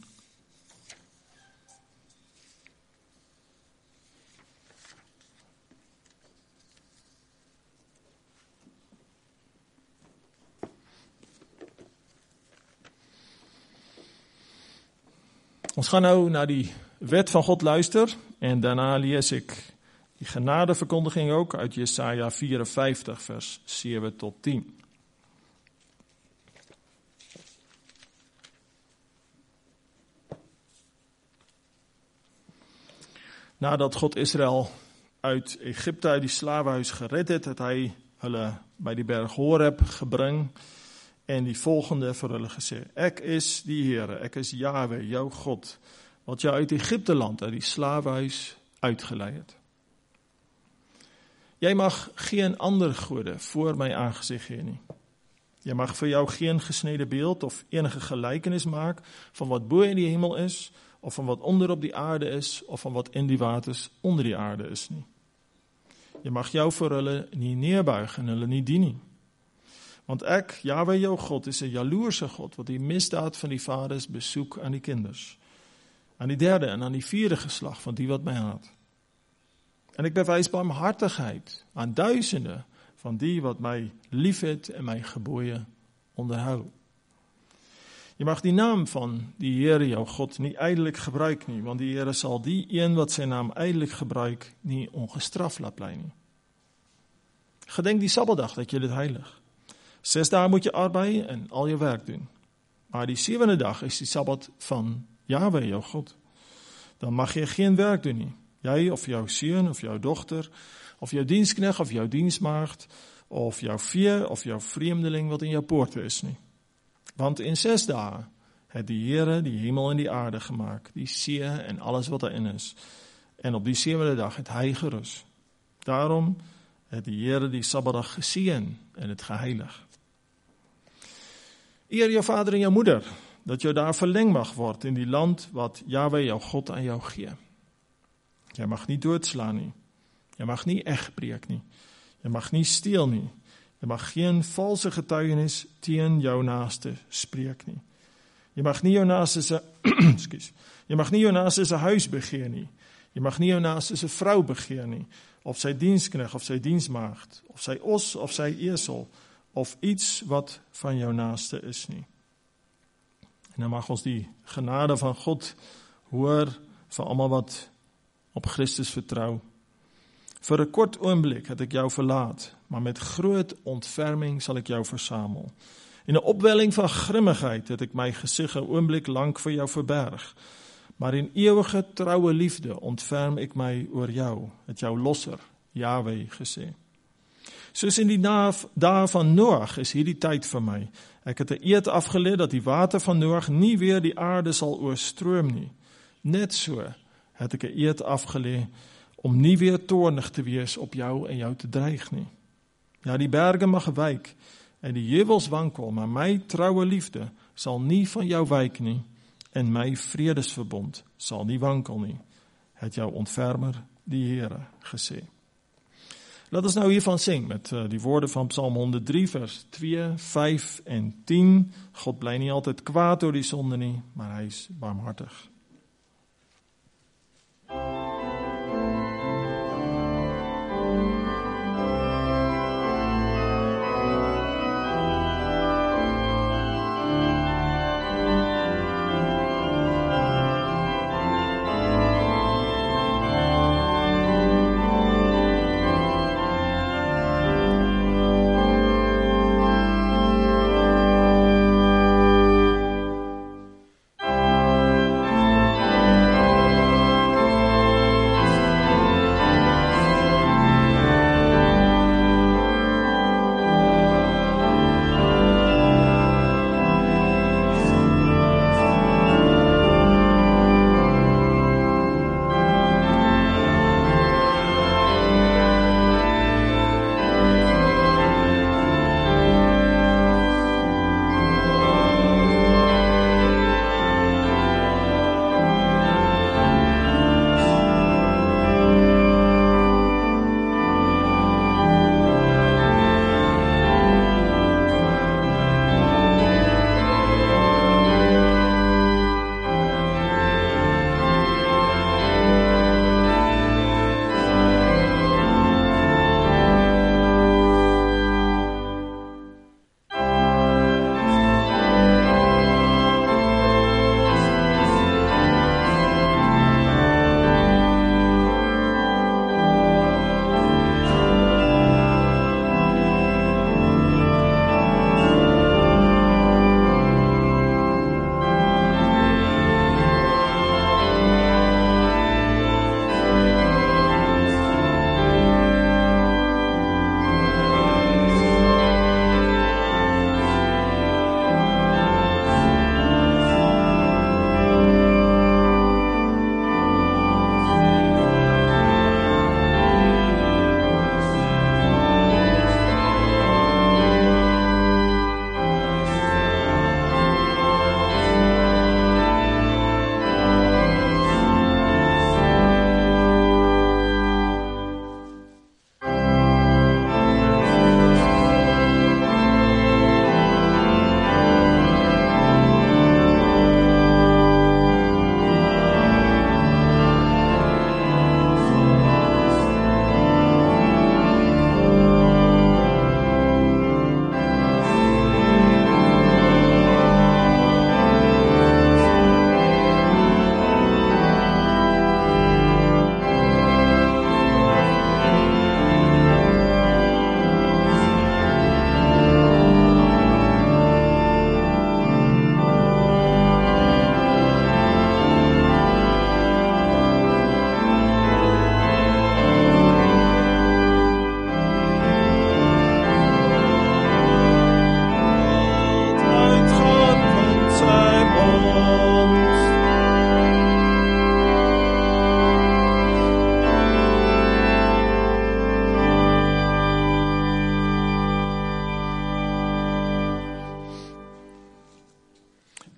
Ons gaan nou naar die wet van God luisteren en daarna lees ik die genadeverkondiging ook uit Jesaja 54 vers 7 tot 10. Nadat God Israël uit Egypte, uit die slavenhuis gered het hy hulle by die berg Horeb gebring en die volgende vir hulle gesê: Ek is die Here, ek is Jahwe, jou God, wat jou uit Egypte land, uit die slavenhuis uitgelei het. Jy mag geen ander gode voor my aangesig hê nie. Jy mag vir jou geen gesnede beeld of enige gelykenis maak van wat bo in die hemel is, of van wat onder op die aarde is, of van wat in die waters onder die aarde is nie. Jy mag jou vir hulle nie neerbuig en hulle nie dien nie. Want ek, Jahwe jou God, is 'n jaloerse God, wat die misdaad van die vaders besoek aan die kinders, aan die derde en aan die vierde geslag van die wat my haat. En ek bewys barmhartigheid aan duisende van die wat my liefhet en my gebooie onderhou. Jy mag die naam van die Here jou God nie ydelik gebruik nie, want die Here sal die een wat sy naam ydelik gebruik nie ongestraf laat bly nie. Gedenk die Sabbatdag dat jy dit heilig. 6 dae moet jy arbei en al jou werk doen. Maar die 7de dag is die Sabbat van Jahwe jou God. Dan mag jy geen werk doen nie. Jy of jou seun of jou dogter, of jou diensknegt of jou diensmaagd, of jou vee of jou vreemdeling wat in jou poorte is nie. Want in 6 dae het die Here die hemel en die aarde gemaak, die see en alles wat daarin is. En op die 7de dag het hy gerus. Daarom het die Here die Sabbatdag geseën en het geheilig. Eer jou vader en jou moeder, dat jou daar verleng mag word in die land wat Jahwe jou God aan jou gee. Jy mag nie doodslaan nie. Jy mag nie egbreek nie. Jy mag nie steel nie. Jy mag geen valse getuienis teen jou naaste spreek nie. Jy mag nie jou naaste se Jy mag nie jou naaste se huis begeer nie. Jy mag nie jou naaste se vrou begeer nie, of sy diensknegt of sy diensmaagd, of sy os of sy esel, of iets wat van jou naaste is nie. En dan mag ons die genade van God hoor vir almal wat op Christus vertrou. Vir 'n kort oomblik het ek jou verlaat, maar met groot ontferming sal ek jou versamel. In 'n opwelling van grimmigheid het ek my gesig 'n oomblik lank vir jou verberg, maar in ewige troue liefde ontferm ek my oor jou, het jou losser, Jahwe, gesê. Soos in die dae van Noag is hierdie tyd vir my. Ek het 'n eed afgelê dat die water van Noag nie weer die aarde sal oorstroom nie. Net so het ek 'n eed afgelê om nie weer toornig te wees op jou en jou te dreig nie. Ja, die berge mag wyk en die heuwels wankel, maar my troue liefde sal nie van jou wyk nie en my vredesverbond sal nie wankel nie, het jou ontfermer die Here gesê. Laat ons nou hiervan sing met die woorde van Psalm 103 vers 2, 5 en 10. God bly nie altyd kwaad oor die sonde nie, maar hy is barmhartig.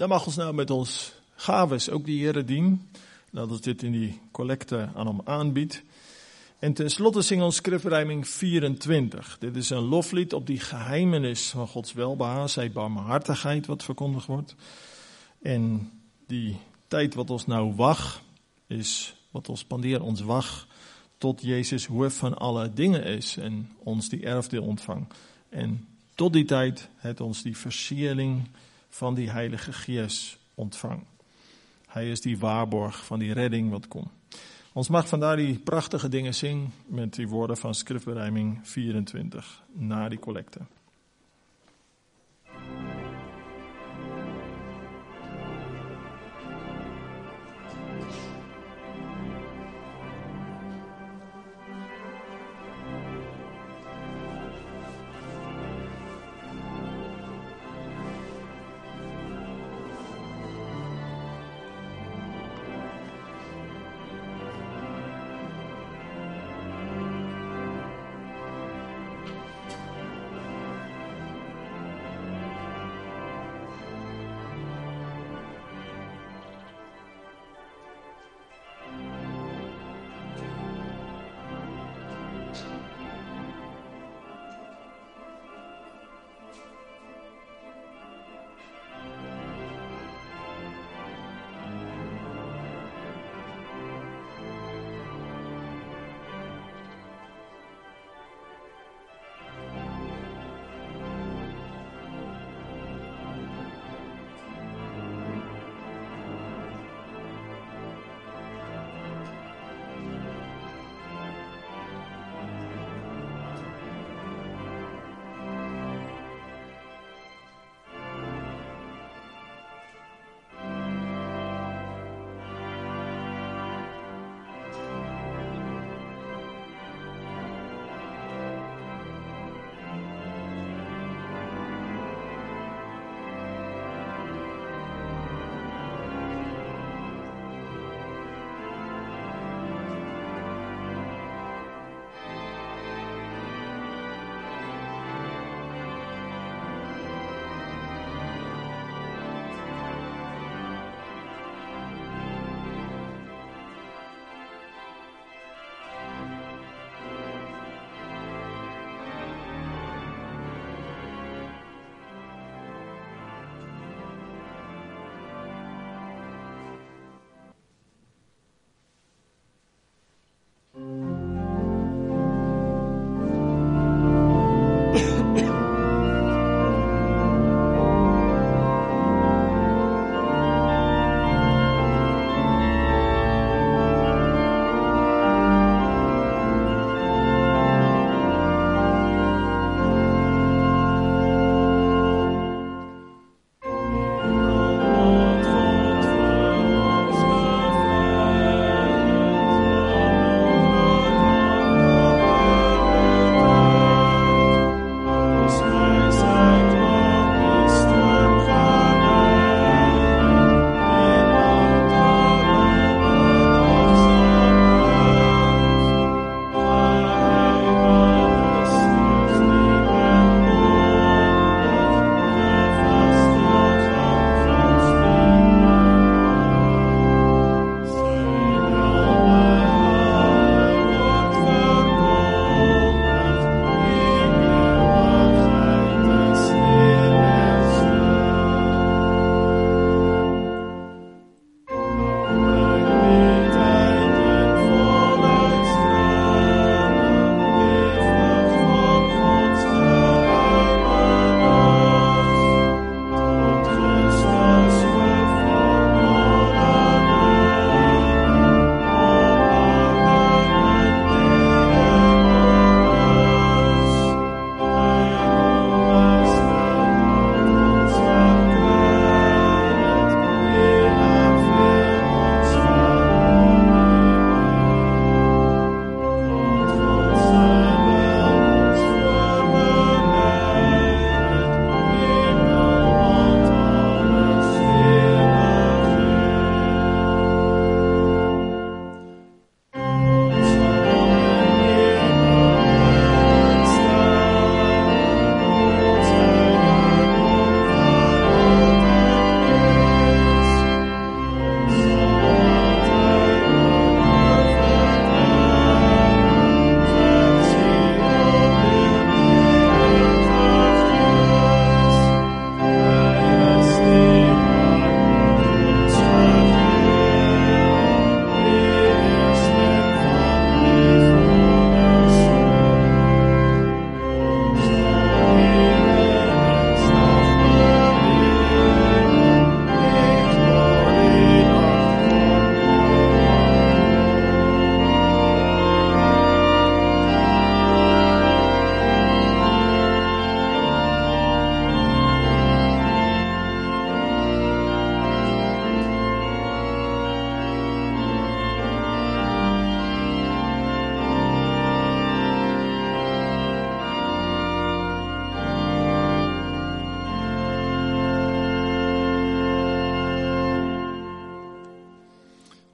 Dat mag ons nou met ons gaves ook die Heere dien. Dat ons dit in die collecte aan hem aanbiedt. En tenslotte zingen ons skrifberijming 24. Dit is een loflied op die geheimenis van Gods welbehagen, zijn barmhartigheid wat verkondigd wordt. En die tijd wat ons nou wacht, is wat ons spandeert, ons wacht tot Jezus hoofd van alle dingen is en ons die erfdeel ontvangt. En tot die tijd het ons die versiering van die Heilige Geest ontvangt. Hij is die waarborg van die redding wat komt. Ons mag vandaar die prachtige dingen zingen met die woorden van skrifberijming 24 na die collecte.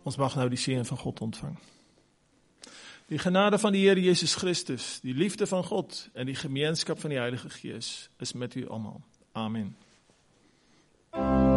Ons mag nou die seën van God ontvang. Die genade van die Here Jesus Christus, die liefde van God en die gemeenskap van die Heilige Gees is met u almal. Amen.